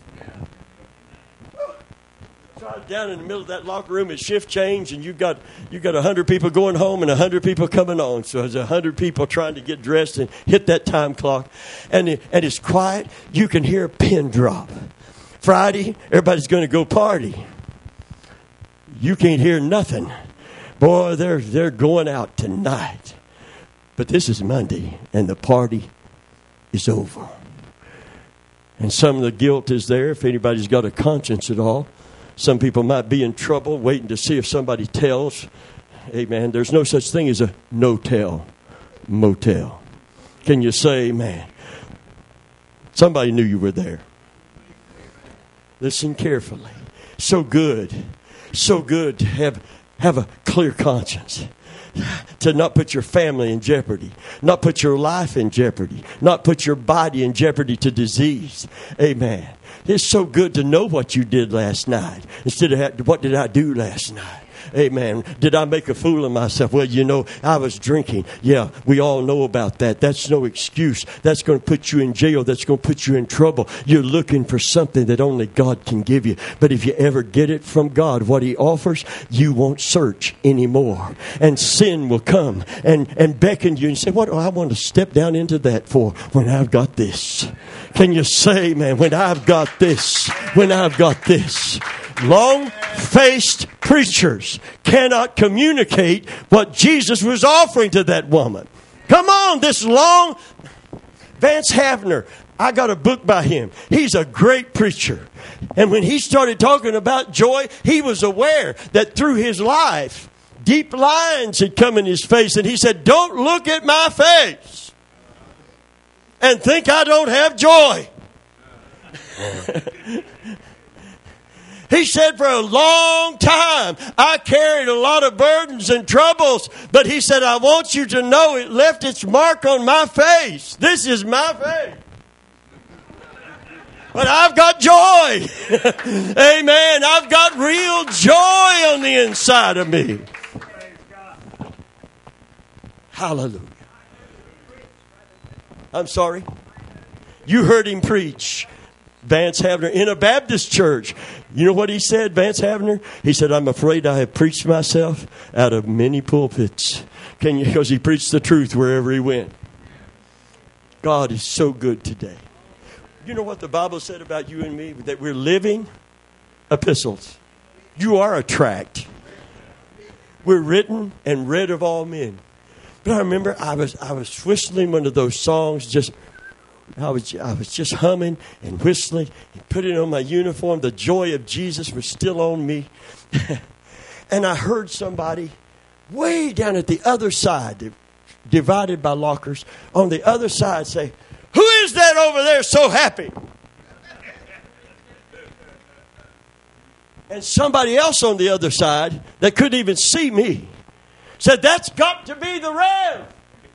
Down in the middle of that locker room at shift change, and you've got 100 people going home and 100 people coming on. So there's 100 people trying to get dressed and hit that time clock. And it's quiet. You can hear a pin drop. Friday, everybody's going to go party. You can't hear nothing. Boy, they're going out tonight. But this is Monday, and the party is over. And some of the guilt is there if anybody's got a conscience at all. Some people might be in trouble waiting to see if somebody tells. Amen. There's no such thing as a no-tell motel. Can you say amen? Somebody knew you were there. Listen carefully. So good to have a clear conscience. To not put your family in jeopardy. Not put your life in jeopardy. Not put your body in jeopardy to disease. Amen. It's so good to know what you did last night instead of what did I do last night. Amen. Did I make a fool of myself? Well, you know, I was drinking. Yeah, we all know about that. That's no excuse. That's going to put you in jail. That's going to put you in trouble. You're looking for something that only God can give you. But if you ever get it from God, what He offers, you won't search anymore. And sin will come and beckon you and say, what do I want to step down into that for when I've got this? Can you say, man, when I've got this, when I've got this? Long-faced preachers cannot communicate what Jesus was offering to that woman. Come on, this long... Vance Havner, I got a book by him. He's a great preacher. And when he started talking about joy, he was aware that through his life, deep lines had come in his face. And he said, don't look at my face and think I don't have joy. He said, for a long time, I carried a lot of burdens and troubles. But he said, I want you to know it left its mark on my face. This is my face. But I've got joy. Amen. I've got real joy on the inside of me. Hallelujah. I'm sorry. You heard him preach. Vance Havner in a Baptist church. You know what he said, Vance Havner? He said, I'm afraid I have preached myself out of many pulpits. Because he preached the truth wherever he went. God is so good today. You know what the Bible said about you and me? That we're living epistles. You are a tract. We're written and read of all men. But I remember I was whistling one of those songs I was just humming and whistling and putting on my uniform. The joy of Jesus was still on me. And I heard somebody way down at the other side, divided by lockers, on the other side say, who is that over there so happy? And somebody else on the other side that couldn't even see me said, that's got to be the Rev.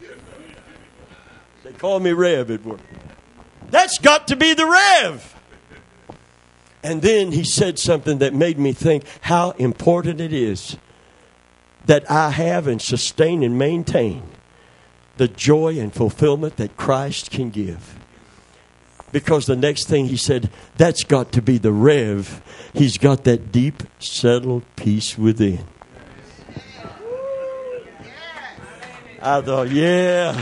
They call me Rev at work. That's got to be the Rev. And then he said something that made me think how important it is that I have and sustain and maintain the joy and fulfillment that Christ can give. Because the next thing he said, that's got to be the Rev. He's got that deep, settled peace within. I thought, yeah.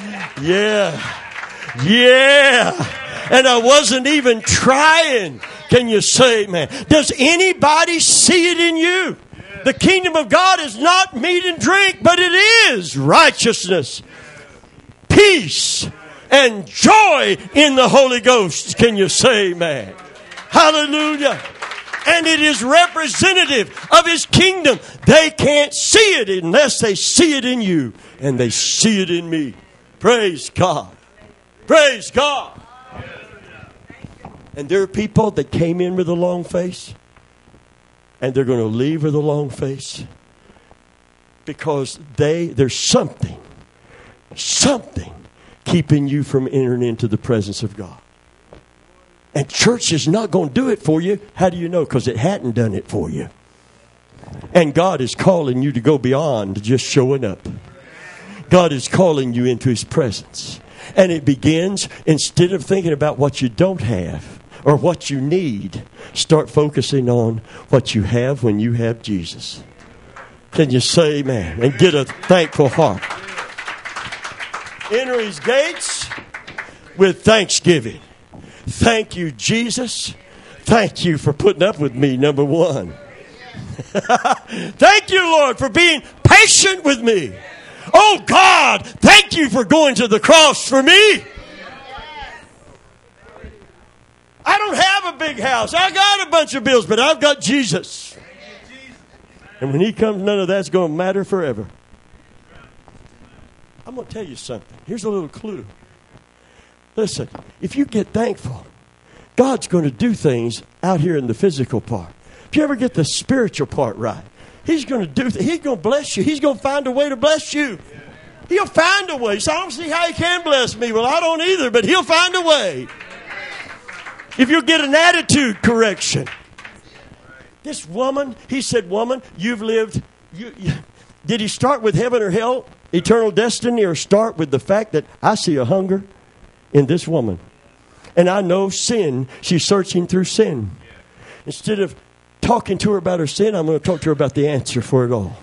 And I wasn't even trying. Can you say, man? Does anybody see it in you? The kingdom of God is not meat and drink, but it is righteousness, peace, and joy in the Holy Ghost. Can you say, man? Hallelujah. And it is representative of His kingdom. They can't see it unless they see it in you. And they see it in me. Praise God. Praise God. And there are people that came in with a long face. And they're going to leave with a long face. Because there's something keeping you from entering into the presence of God. And church is not going to do it for you. How do you know? Because it hadn't done it for you. And God is calling you to go beyond just showing up. God is calling you into His presence. And it begins, instead of thinking about what you don't have or what you need, start focusing on what you have when you have Jesus. Can you say amen? And get a thankful heart. Enter His gates with thanksgiving. Thank you, Jesus. Thank you for putting up with me, number one. Thank you, Lord, for being patient with me. Oh, God, thank you for going to the cross for me. I don't have a big house. I got a bunch of bills, but I've got Jesus. And when He comes, none of that's going to matter forever. I'm going to tell you something. Here's a little clue. Listen, if you get thankful, God's going to do things out here in the physical part. If you ever get the spiritual part right, He's going to do He's going to bless you. He's going to find a way to bless you. He'll find a way. So I don't see how He can bless me. Well, I don't either, but He'll find a way. If you get an attitude correction. This woman, He said, woman, you've lived. Did He start with heaven or hell, eternal destiny, or start with the fact that I see a hunger in this woman? And I know sin. She's searching through sin. Instead of talking to her about her sin, I'm going to talk to her about the answer for it all.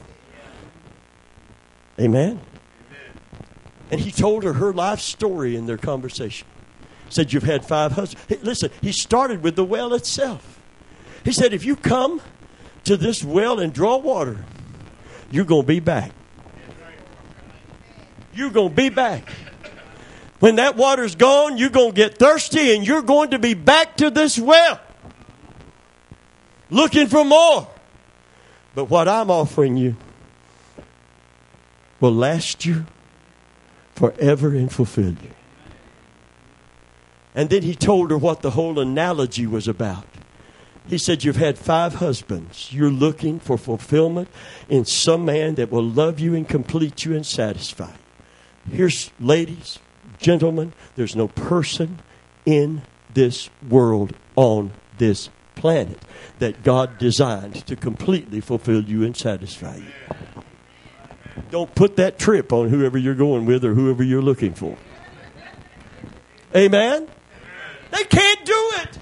Amen? And he told her life story in their conversation. Said, you've had 5 husbands. Hey, listen, he started with the well itself. He said, if you come to this well and draw water, you're going to be back. You're going to be back. When that water's gone, you're going to get thirsty and you're going to be back to this well. Looking for more. But what I'm offering you will last you forever and fulfill you. And then he told her what the whole analogy was about. He said, you've had 5 husbands. You're looking for fulfillment in some man that will love you and complete you and satisfy you. Here's, ladies, gentlemen, there's no person in this world on this planet that God designed to completely fulfill you and satisfy you. Don't put that trip on whoever you're going with or whoever you're looking for. Amen? They can't do it.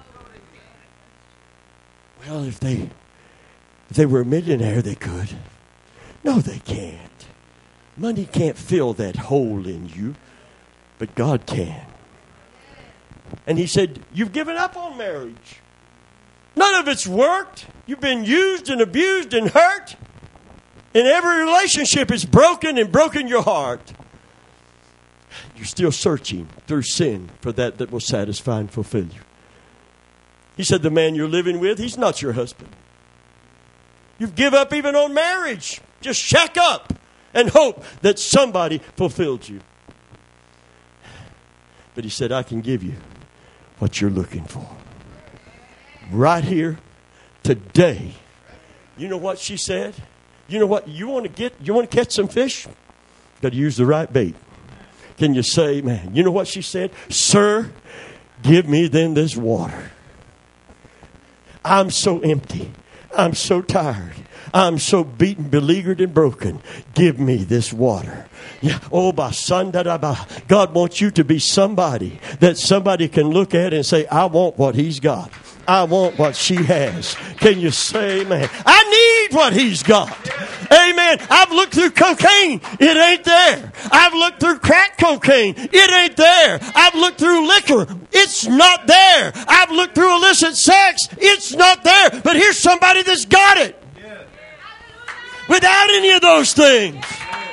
Well, if they were a millionaire, they could. No, they can't. Money can't fill that hole in you, but God can. And he said, you've given up on marriage. None of it's worked. You've been used and abused and hurt. And every relationship is broken and broken your heart. You're still searching through sin for that will satisfy and fulfill you. He said, the man you're living with, he's not your husband. You've given up even on marriage. Just shack up and hope that somebody fulfilled you. But he said, I can give you what you're looking for. Right here, today. You know what she said? You know what? You want to catch some fish? Got to use the right bait. Can you say, man, you know what she said? Sir, give me then this water. I'm so empty. I'm so tired. I'm so beaten, beleaguered, and broken. Give me this water. Yeah. Oh, God wants you to be somebody that somebody can look at and say, I want what he's got. I want what she has. Can you say, amen? I need what he's got. Amen. I've looked through cocaine. It ain't there. I've looked through crack cocaine. It ain't there. I've looked through liquor. It's not there. I've looked through illicit sex. It's not there. But here's somebody that's got it. Without any of those things.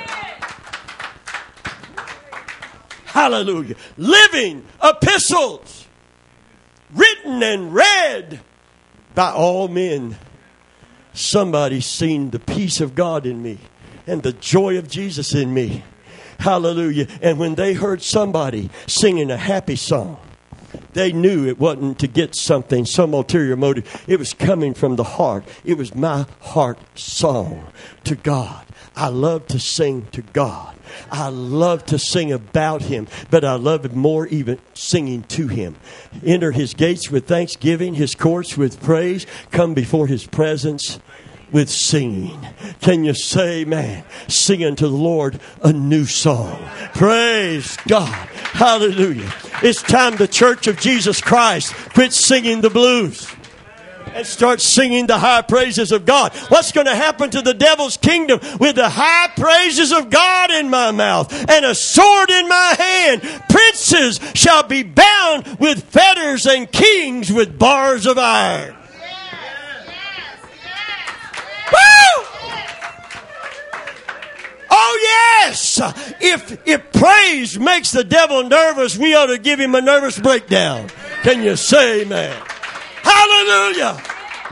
Hallelujah. Living epistles. Written and read by all men. Somebody's seen the peace of God in me and the joy of Jesus in me. Hallelujah. And when they heard somebody singing a happy song, they knew it wasn't to get something, some ulterior motive. It was coming from the heart. It was my heart song to God. I love to sing to God. I love to sing about him, but I love it more even singing to him. Enter his gates with thanksgiving, his courts with praise. Come before his presence with singing. Can you say, man, sing unto the Lord a new song. Praise God. Hallelujah. It's time the Church of Jesus Christ quit singing the blues and start singing the high praises of God. What's going to happen to the devil's kingdom with the high praises of God in my mouth and a sword in my hand? Princes shall be bound with fetters and kings with bars of iron. Woo! Oh yes! If praise makes the devil nervous, we ought to give him a nervous breakdown. Can you say amen? Hallelujah!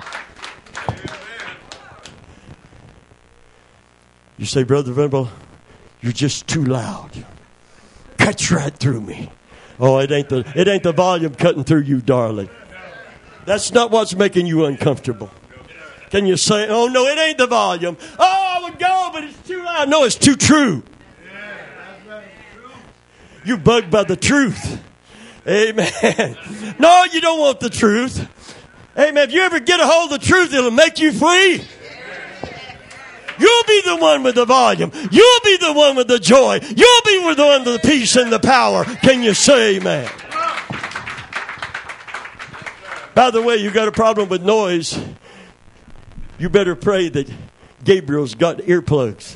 You say, Brother Venable, you're just too loud. Cuts right through me. Oh, it ain't the volume cutting through you, darling. That's not what's making you uncomfortable. Can you say, oh no, it ain't the volume. Oh, I would go, but it's too loud. No, it's too true. You're bugged by the truth. Amen. No, you don't want the truth. Amen. If you ever get a hold of the truth, it'll make you free. You'll be the one with the volume. You'll be the one with the joy. You'll be the one with the peace and the power. Can you say amen? By the way, you got a problem with noise. You better pray that Gabriel's got earplugs.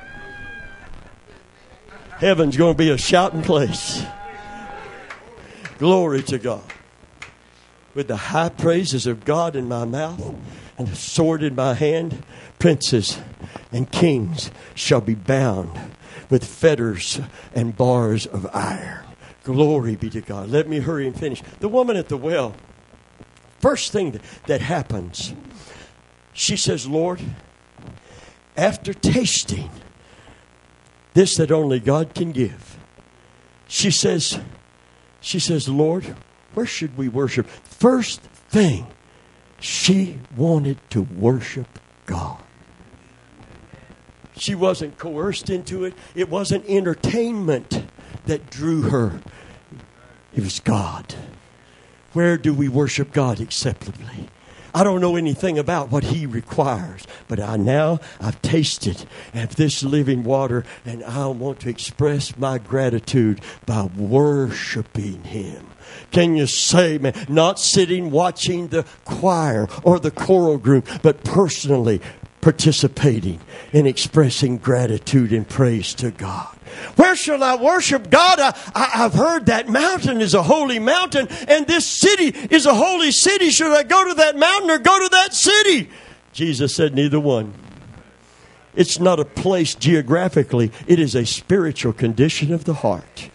Heaven's going to be a shouting place. Glory to God. With the high praises of God in my mouth and a sword in my hand, princes and kings shall be bound with fetters and bars of iron. Glory be to God. Let me hurry and finish. The woman at the well, first thing that happens, she says, Lord, after tasting this that only God can give. She says, Lord, where should we worship? First thing, she wanted to worship God. She wasn't coerced into it. It wasn't entertainment that drew her. It was God. Where do we worship God acceptably? I don't know anything about what He requires, but I've tasted of this living water, and I want to express my gratitude by worshiping Him. Can you say, man, not sitting watching the choir or the choral group, but personally participating in expressing gratitude and praise to God? Where shall I worship God? I've heard that mountain is a holy mountain, and this city is a holy city. Should I go to that mountain or go to that city? Jesus said neither one. It's not a place geographically. It is a spiritual condition of the heart.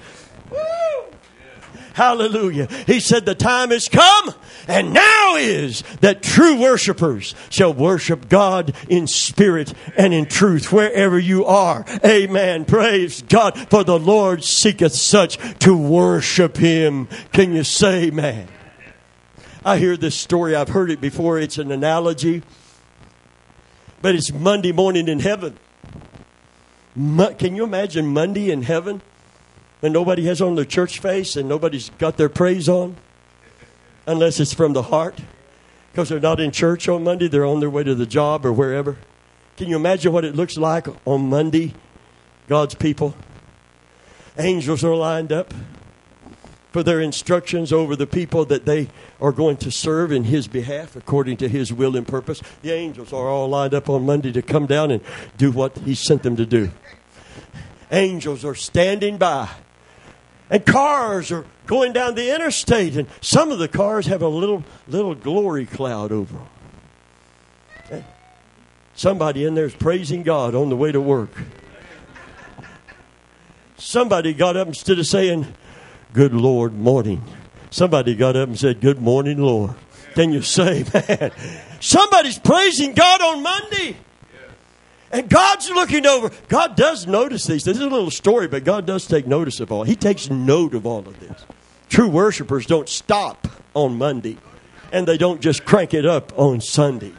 Hallelujah. He said the time has come, and now is that true worshipers shall worship God in spirit and in truth wherever you are. Amen. Praise God. For the Lord seeketh such to worship Him. Can you say amen? I hear this story. I've heard it before. It's an analogy. But it's Monday morning in heaven. Can you imagine Monday in heaven? And nobody has on their church face and nobody's got their praise on. Unless it's from the heart. Because they're not in church on Monday. They're on their way to the job or wherever. Can you imagine what it looks like on Monday? God's people. Angels are lined up for their instructions over the people that they are going to serve in His behalf according to His will and purpose. The angels are all lined up on Monday to come down and do what He sent them to do. Angels are standing by. And cars are going down the interstate. And some of the cars have a little glory cloud over them. Somebody in there is praising God on the way to work. Somebody got up, instead of saying, "Good Lord, morning," somebody got up and said, "Good morning, Lord." Can you say, man? Somebody's praising God on Monday. And God's looking over. God does notice these. This is a little story, but God does take notice of all. He takes note of all of this. True worshipers don't stop on Monday. And they don't just crank it up on Sunday.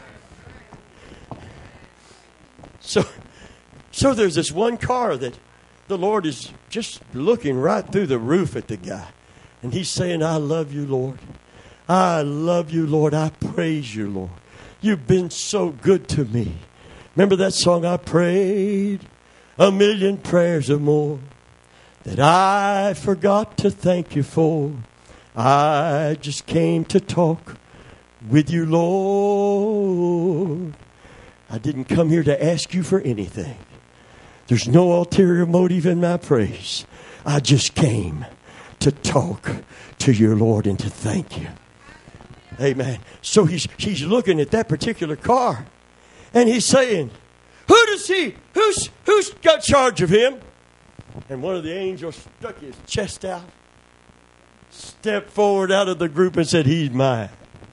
So there's this one car that the Lord is just looking right through the roof at the guy. And He's saying, "I love you, Lord. I love you, Lord. I praise you, Lord. You've been so good to me." Remember that song, "I prayed 1,000,000 prayers or more that I forgot to thank you for. I just came to talk with you, Lord. I didn't come here to ask you for anything. There's no ulterior motive in my praise. I just came to talk to your Lord and to thank you." Amen. So he's looking at that particular car. And He's saying, who's got charge of him? And one of the angels stuck his chest out, stepped forward out of the group and said, "He's mine."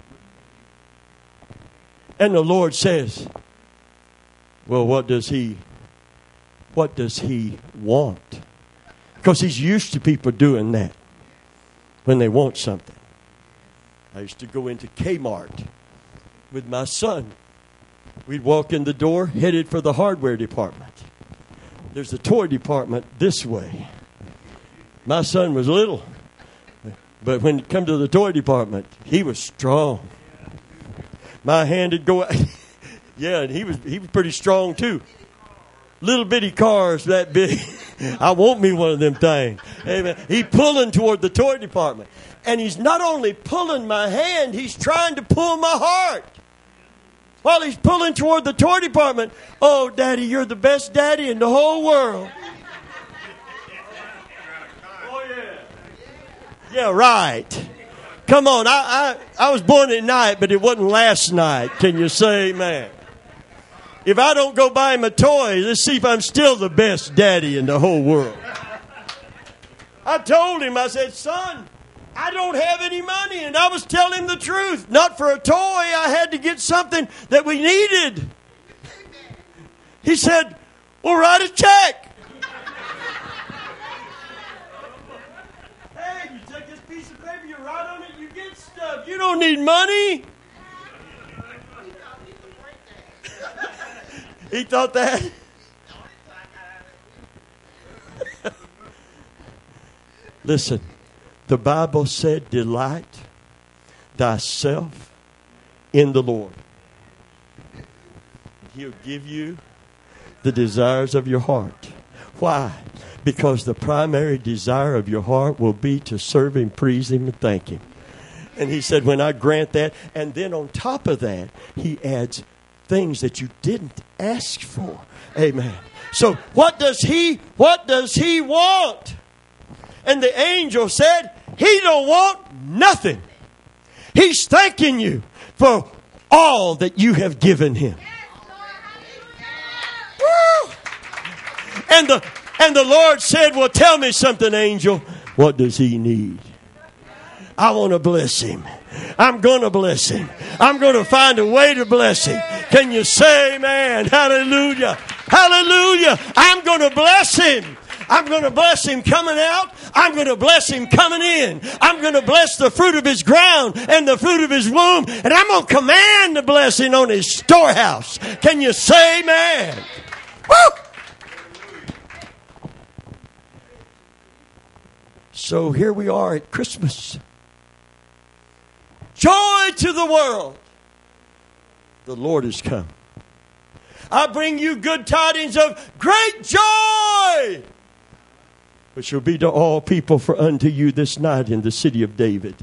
And the Lord says, "Well, what does he want?" Because He's used to people doing that when they want something. I used to go into Kmart with my son. We'd walk in the door, headed for the hardware department. There's a toy department this way. My son was little, but when it come to the toy department, he was strong. My hand would go out. Yeah, and he was pretty strong too. Little bitty cars that big. I want me one of them things. Amen. He's pulling toward the toy department. And he's not only pulling my hand, he's trying to pull my heart. While he's pulling toward the toy department. "Oh, Daddy, you're the best daddy in the whole world." Oh, yeah. Yeah, right. Come on, I was born at night, but it wasn't last night. Can you say amen? If I don't go buy him a toy, let's see if I'm still the best daddy in the whole world. I told him, I said, "Son, I don't have any money," and I was telling him the truth. Not for a toy. I had to get something that we needed. He said, "Well, write a check." Look, you don't need money. He thought that. Listen, the Bible said, delight thyself in the Lord. He'll give you the desires of your heart. Why? Because the primary desire of your heart will be to serve Him, praise Him, and thank Him. And He said, when I grant that, and then on top of that, He adds things that you didn't ask for. Amen. So what does He want? And the angel said, He don't want nothing. He's thanking you for all that you have given Him. Woo! And the Lord said, well, tell me something, angel. What does He need? I want to bless Him. I'm going to bless Him. I'm going to find a way to bless Him. Can you say amen? Hallelujah. Hallelujah. I'm going to bless Him. I'm going to bless Him coming out. I'm going to bless Him coming in. I'm going to bless the fruit of His ground and the fruit of His womb. And I'm going to command the blessing on His storehouse. Can you say amen? Woo! So here we are at Christmas. Joy to the world. The Lord has come. I bring you good tidings of great joy, which shall be to all people, for unto you this night in the city of David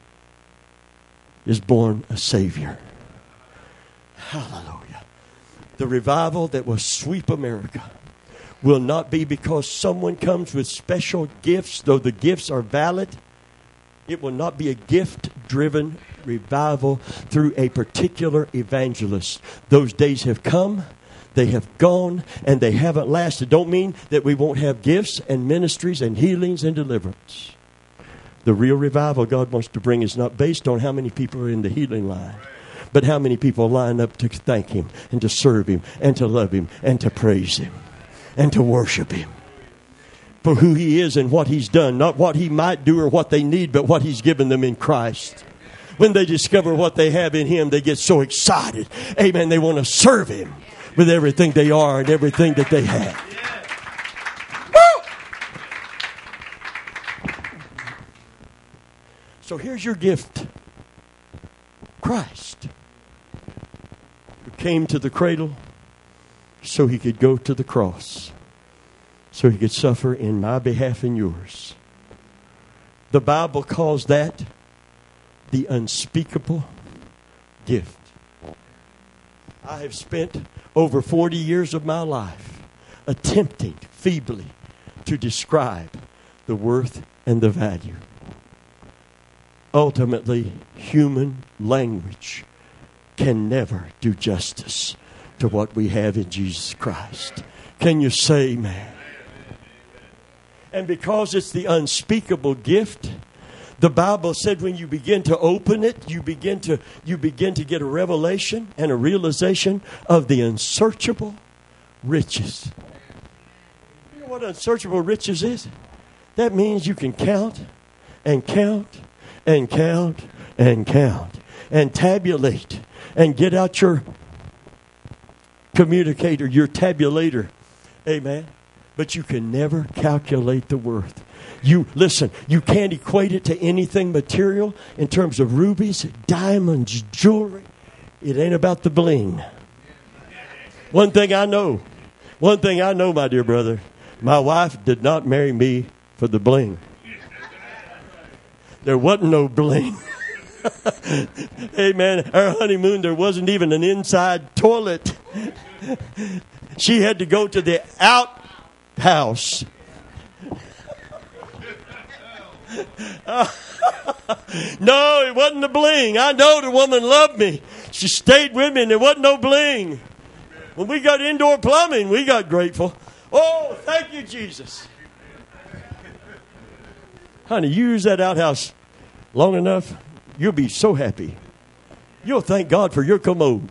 is born a Savior. Hallelujah. The revival that will sweep America will not be because someone comes with special gifts, though the gifts are valid. It will not be a gift-driven revival through a particular evangelist. Those days have come, they have gone, and they haven't lasted. Don't mean that we won't have gifts and ministries and healings and deliverance. The real revival God wants to bring is not based on how many people are in the healing line, but how many people line up to thank Him and to serve Him and to love Him and to praise Him and to worship Him for who He is and what He's done. Not what He might do or what they need, but what He's given them in Christ. When they discover what they have in Him, they get so excited. Amen. They want to serve Him with everything they are and everything that they have. Woo! So here's your gift. Christ, who came to the cradle so He could go to the cross, so He could suffer in my behalf and yours. The Bible calls that the unspeakable gift. I have spent over 40 years of my life attempting feebly to describe the worth and the value. Ultimately, human language can never do justice to what we have in Jesus Christ. Can you say amen? And because it's the unspeakable gift, the Bible said when you begin to open it, you begin to get a revelation and a realization of the unsearchable riches. You know what unsearchable riches is? That means you can count and count and count and count and tabulate and get out your communicator, your tabulator. Amen. But you can never calculate the worth. You listen, you can't equate it to anything material in terms of rubies, diamonds, jewelry. It ain't about the bling. One thing I know, my dear brother, my wife did not marry me for the bling. There wasn't no bling. Amen. Our honeymoon, there wasn't even an inside toilet. She had to go to the outhouse. No, it wasn't the bling. I know the woman loved me. She stayed with me and there wasn't no bling. When we got indoor plumbing, we got grateful. Oh, thank you, Jesus. Honey, you use that outhouse long enough, you'll be so happy. You'll thank God for your commode.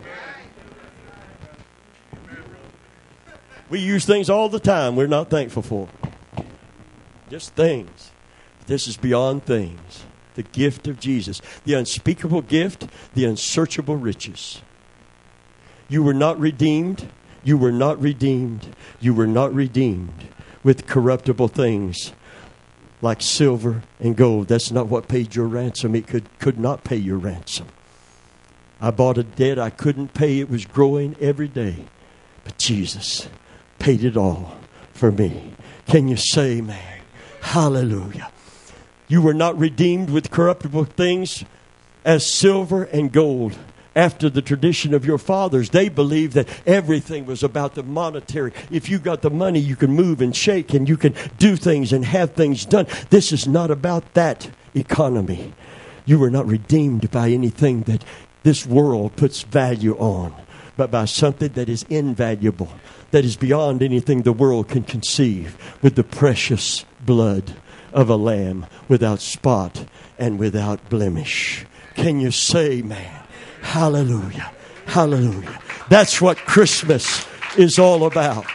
We use things all the time we're not thankful for. Just things. This is beyond things. The gift of Jesus. The unspeakable gift, the unsearchable riches. You were not redeemed. You were not redeemed. You were not redeemed with corruptible things like silver and gold. That's not what paid your ransom. It could not pay your ransom. I bought a debt I couldn't pay. It was growing every day. But Jesus paid it all for me. Can you say, man, hallelujah. You were not redeemed with corruptible things as silver and gold. After the tradition of your fathers, they believed that everything was about the monetary. If you got the money, you can move and shake and you can do things and have things done. This is not about that economy. You were not redeemed by anything that this world puts value on, but by something that is invaluable, that is beyond anything the world can conceive, with the precious blood of a lamb without spot and without blemish. Can you say, man? Hallelujah. Hallelujah. That's what Christmas is all about.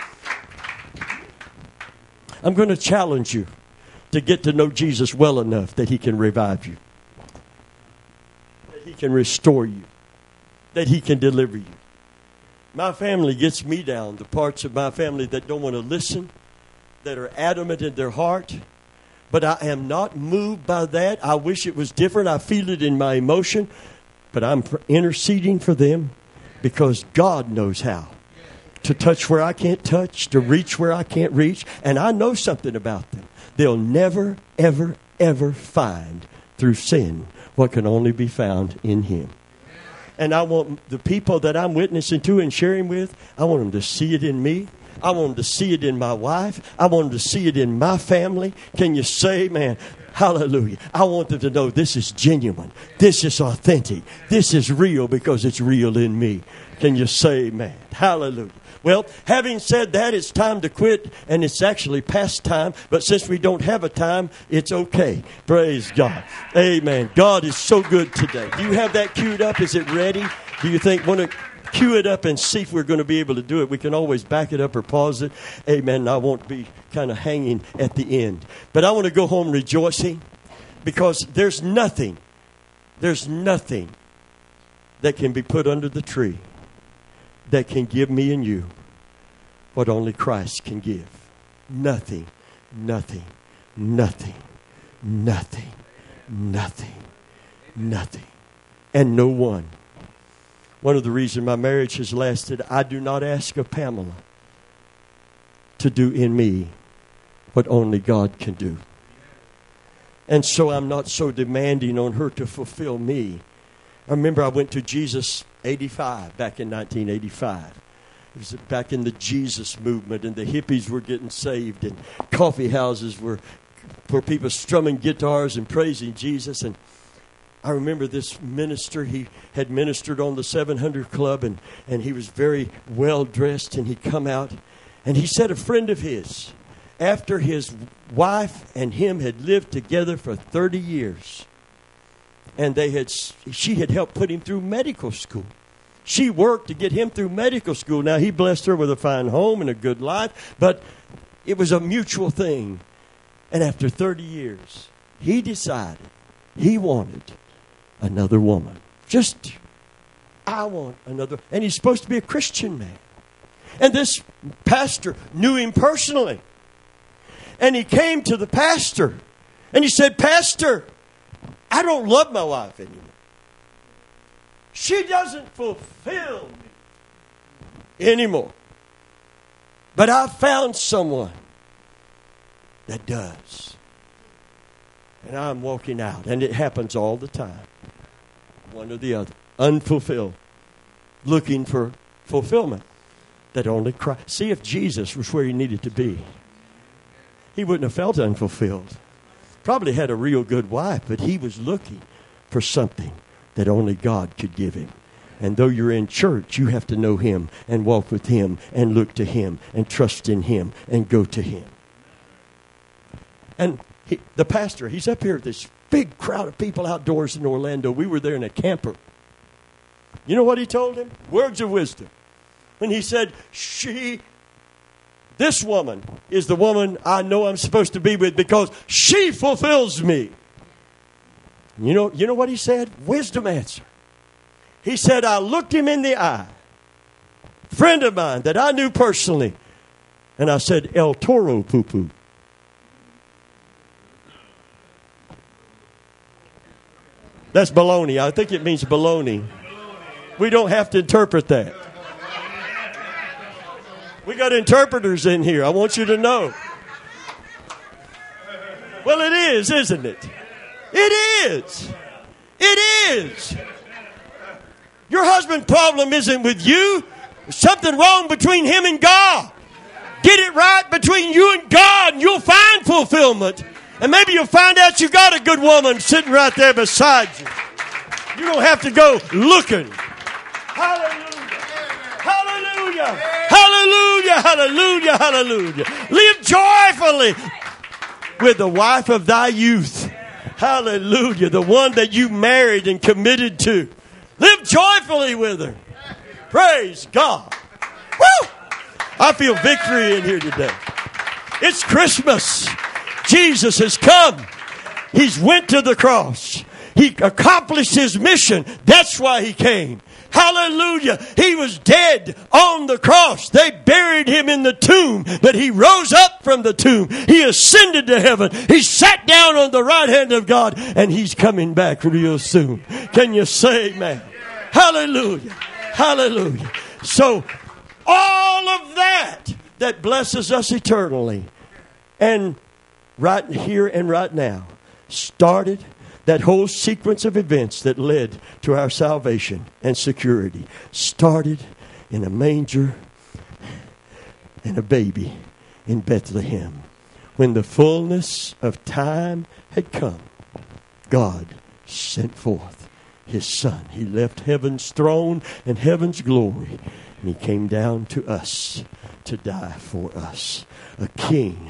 I'm going to challenge you to get to know Jesus well enough that He can revive you, that He can restore you, that He can deliver you. My family gets me down, the parts of my family that don't want to listen, that are adamant in their heart. But I am not moved by that. I wish it was different. I feel it in my emotion. But I'm interceding for them because God knows how to touch where I can't touch, to reach where I can't reach. And I know something about them. They'll never, ever, ever find through sin what can only be found in Him. And I want the people that I'm witnessing to and sharing with, I want them to see it in me. I want them to see it in my wife. I want them to see it in my family. Can you say, man, hallelujah. I want them to know this is genuine. This is authentic. This is real because it's real in me. Can you say, man, hallelujah. Well, having said that, it's time to quit, and it's actually past time. But since we don't have a time, it's okay. Praise God. Amen. God is so good today. Do you have that queued up? Is it ready? Do you think, want to cue it up and see if we're going to be able to do it? We can always back it up or pause it. Amen. I won't be kind of hanging at the end. But I want to go home rejoicing because there's nothing that can be put under the tree that can give me and you what only Christ can give. Nothing, nothing, nothing, nothing, nothing, nothing, and no one. One of the reasons my marriage has lasted, I do not ask of Pamela to do in me what only God can do. And so I'm not so demanding on her to fulfill me. I remember I went to Jesus 85, back in 1985. It was back in the Jesus movement, and the hippies were getting saved, and coffee houses were for people strumming guitars and praising Jesus. And I remember this minister, he had ministered on the 700 Club, and he was very well dressed, and he'd come out, and he said a friend of his, after his wife and him had lived together for 30 years, and she had helped put him through medical school. She worked to get him through medical school. Now, he blessed her with a fine home and a good life, but it was a mutual thing. And after 30 years, he decided he wanted another woman. I want another. And he's supposed to be a Christian man. And this pastor knew him personally. And he came to the pastor and he said, "Pastor, I don't love my wife anymore. She doesn't fulfill me anymore. But I found someone that does. And I'm walking out. And it happens all the time. One or the other. Unfulfilled. Looking for fulfillment that only Christ. See, if Jesus was where he needed to be, he wouldn't have felt unfulfilled. Probably had a real good wife, but he was looking for something that only God could give him. And though you're in church, you have to know him and walk with him and look to him and trust in him and go to him. And the pastor, he's up here at this big crowd of people outdoors in Orlando. We were there in a camper. You know what he told him? Words of wisdom. When he said, this woman is the woman I know I'm supposed to be with because she fulfills me. You know what he said? Wisdom answer. He said, I looked him in the eye. Friend of mine that I knew personally. And I said, El Toro poo-poo. That's baloney. I think it means baloney. We don't have to interpret that. We got interpreters in here. I want you to know. Well, it is, isn't it? It is. It is. Your husband's problem isn't with you. There's something wrong between him and God. Get it right between you and God, and you'll find fulfillment. And maybe you'll find out you got a good woman sitting right there beside you. You don't have to go looking. Hallelujah. Hallelujah. Hallelujah. Hallelujah. Hallelujah. Live joyfully with the wife of thy youth. Hallelujah. The one that you married and committed to. Live joyfully with her. Praise God. Woo! I feel victory in here today. It's Christmas. Jesus has come. He's went to the cross. He accomplished his mission. That's why he came. Hallelujah. He was dead on the cross. They buried him in the tomb, but he rose up from the tomb. He ascended to heaven. He sat down on the right hand of God, and he's coming back real soon. Can you say amen? Hallelujah. Hallelujah. So all of that blesses us eternally, and right here and right now, started that whole sequence of events that led to our salvation and security. Started in a manger and a baby in Bethlehem. When the fullness of time had come, God sent forth his Son. He left heaven's throne and heaven's glory, and he came down to us to die for us. A king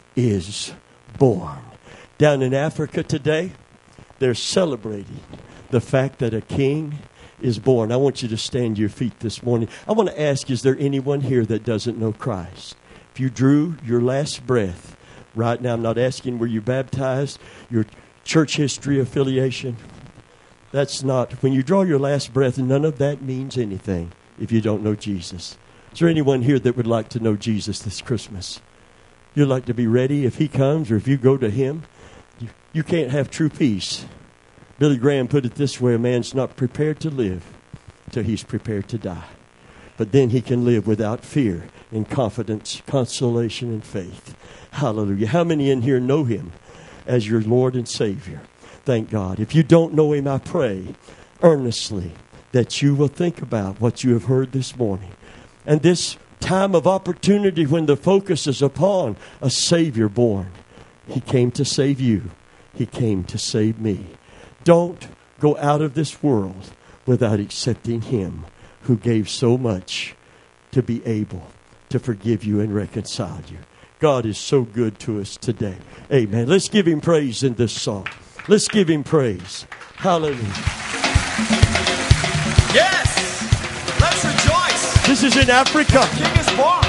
is born. Down in Africa today, they're celebrating the fact that a king is born. I want you to stand to your feet this morning. I want to ask, is there anyone here that doesn't know Christ? If you drew your last breath right now, I'm not asking were you baptized, your church history affiliation. That's not, when you draw your last breath, none of that means anything if you don't know Jesus. Is there anyone here that would like to know Jesus this Christmas? You'd like to be ready if he comes, or if you go to him? You can't have true peace. Billy Graham put it this way: a man's not prepared to live till he's prepared to die. But then he can live without fear, in confidence, consolation, and faith. Hallelujah. How many in here know him as your Lord and Savior? Thank God. If you don't know him, I pray earnestly that you will think about what you have heard this morning. And this time of opportunity when the focus is upon a Savior born. He came to save you. He came to save me. Don't go out of this world without accepting him who gave so much to be able to forgive you and reconcile you. God is so good to us today. Amen. Let's give him praise in this song. Let's give him praise. Hallelujah. Yes! Let's rejoice! This is in Africa. The King is born!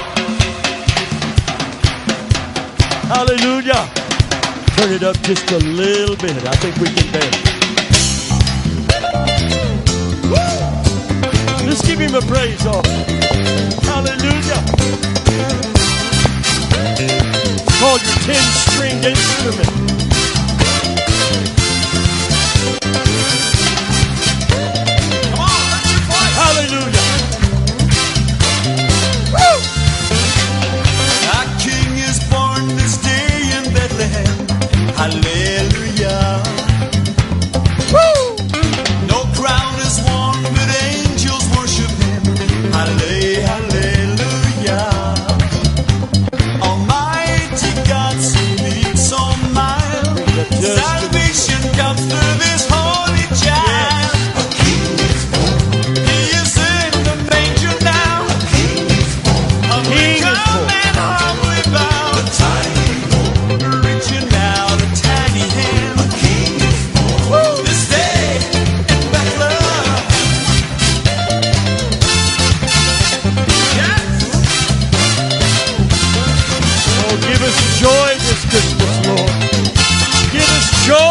Hallelujah. Turn it up just a little bit. I think we can dance. Woo! Let's give him a praise offering. Hallelujah. It's called your 10-stringed instrument. Come on, let's rejoice! Hallelujah. Woo! Our King is born this day in Bethlehem. Hallelujah. Woo! No crown is worn, but angels worship him. Hallelujah. Almighty God speaks so mild. Salvation comes through this holy child. A king is born. He is in the manger now. A king is born. Humbly come and humbly bow. The tiny Lord reaching out a tiny hand. A king is born. This day in Bethlehem. Yes. Oh, give us joy this Christmas, Lord. Give us joy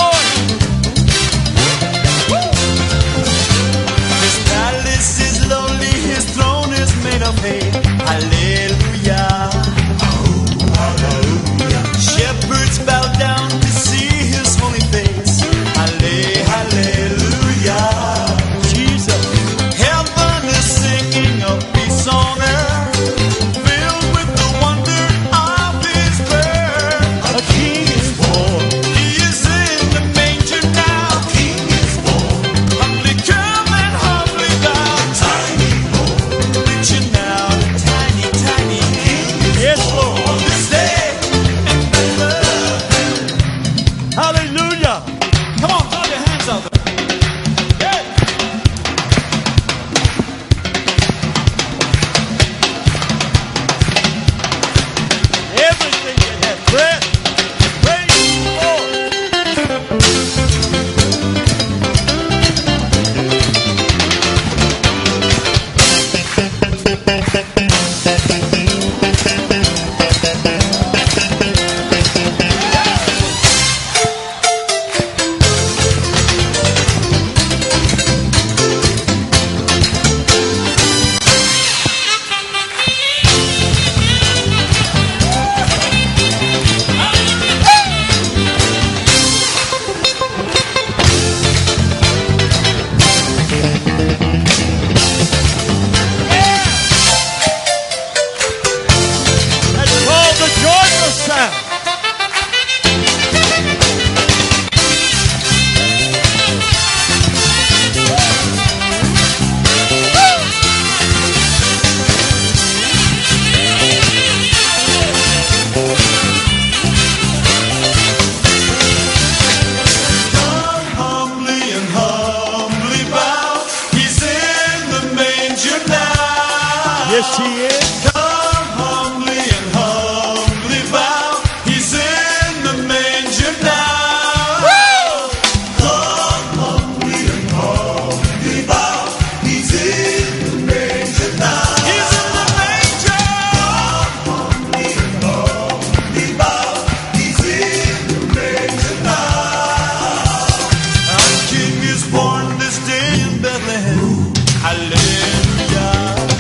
Yes, He is. Come humbly and humbly bow. He's in the manger now. Come humbly and humbly bow. He's in the manger now. He's in the manger. Come humbly and humbly bow. He's in the manger now. Our King is born this day in Bethlehem. Hallelujah.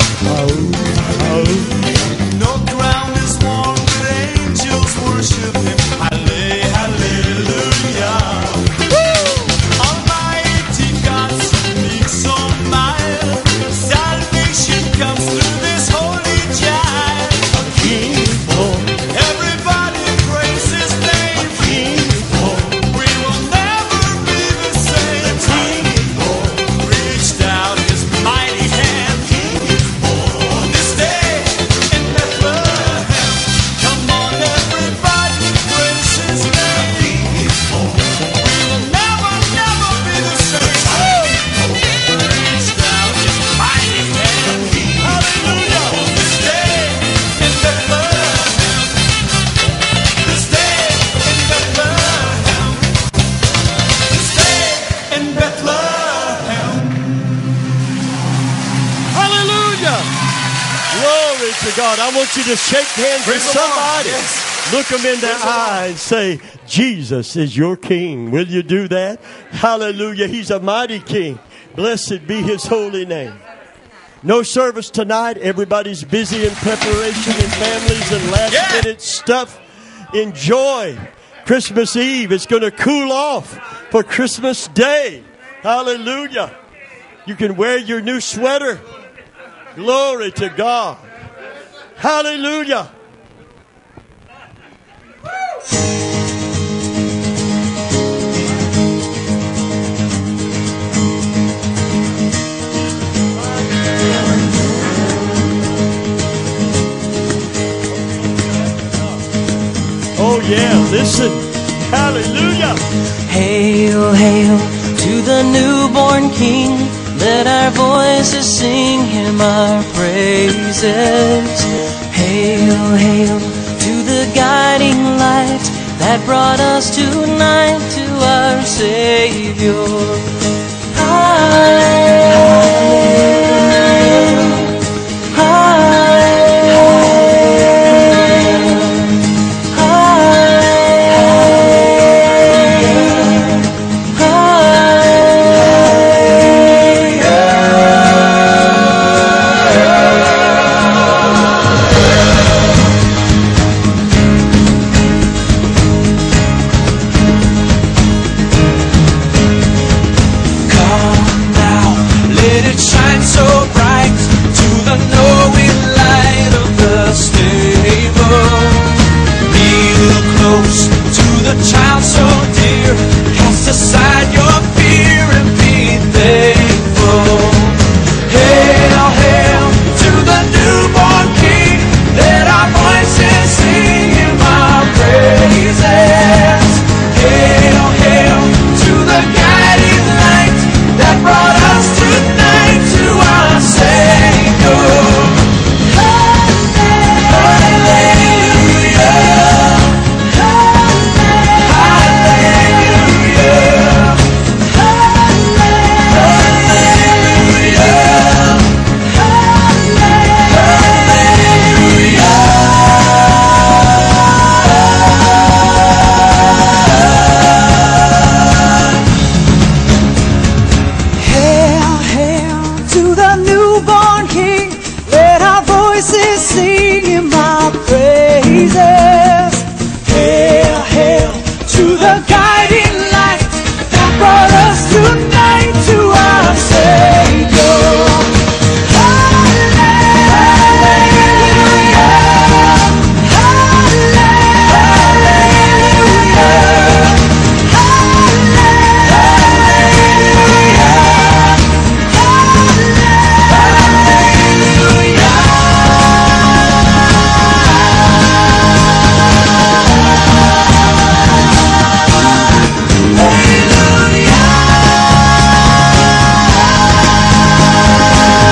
No ground is warm, but angels worship Him. Hallelujah. Almighty God speaks so mild. Salvation comes through this holy child. A King is born. Everybody praise His name. A King is born. We will never be the same. A King is born. Reached out His mighty hand. On this day in Bethlehem, come on everybody, praise His name. We will never, never be the same. Reached out His mighty hand. Hallelujah. This day in Bethlehem. This day in Bethlehem. This day in Bethlehem. Hallelujah. Glory to God. I want you to shake hands with Praise the Lord. somebody. Yes. Look them in the Praise the Lord. eye and say, Jesus is your King. Will you do that? Hallelujah. He's a mighty King. Blessed be His holy name. No service tonight. Everybody's busy in preparation and families and last minute stuff. Enjoy Christmas Eve. It's going to cool off for Christmas Day. Hallelujah. You can wear your new sweater. Glory to God. Hallelujah. Oh yeah, listen. Hallelujah. Hail, hail to the newborn King. Let our voices sing Him our praises. Hail, hail to the guiding light that brought us tonight to our Savior.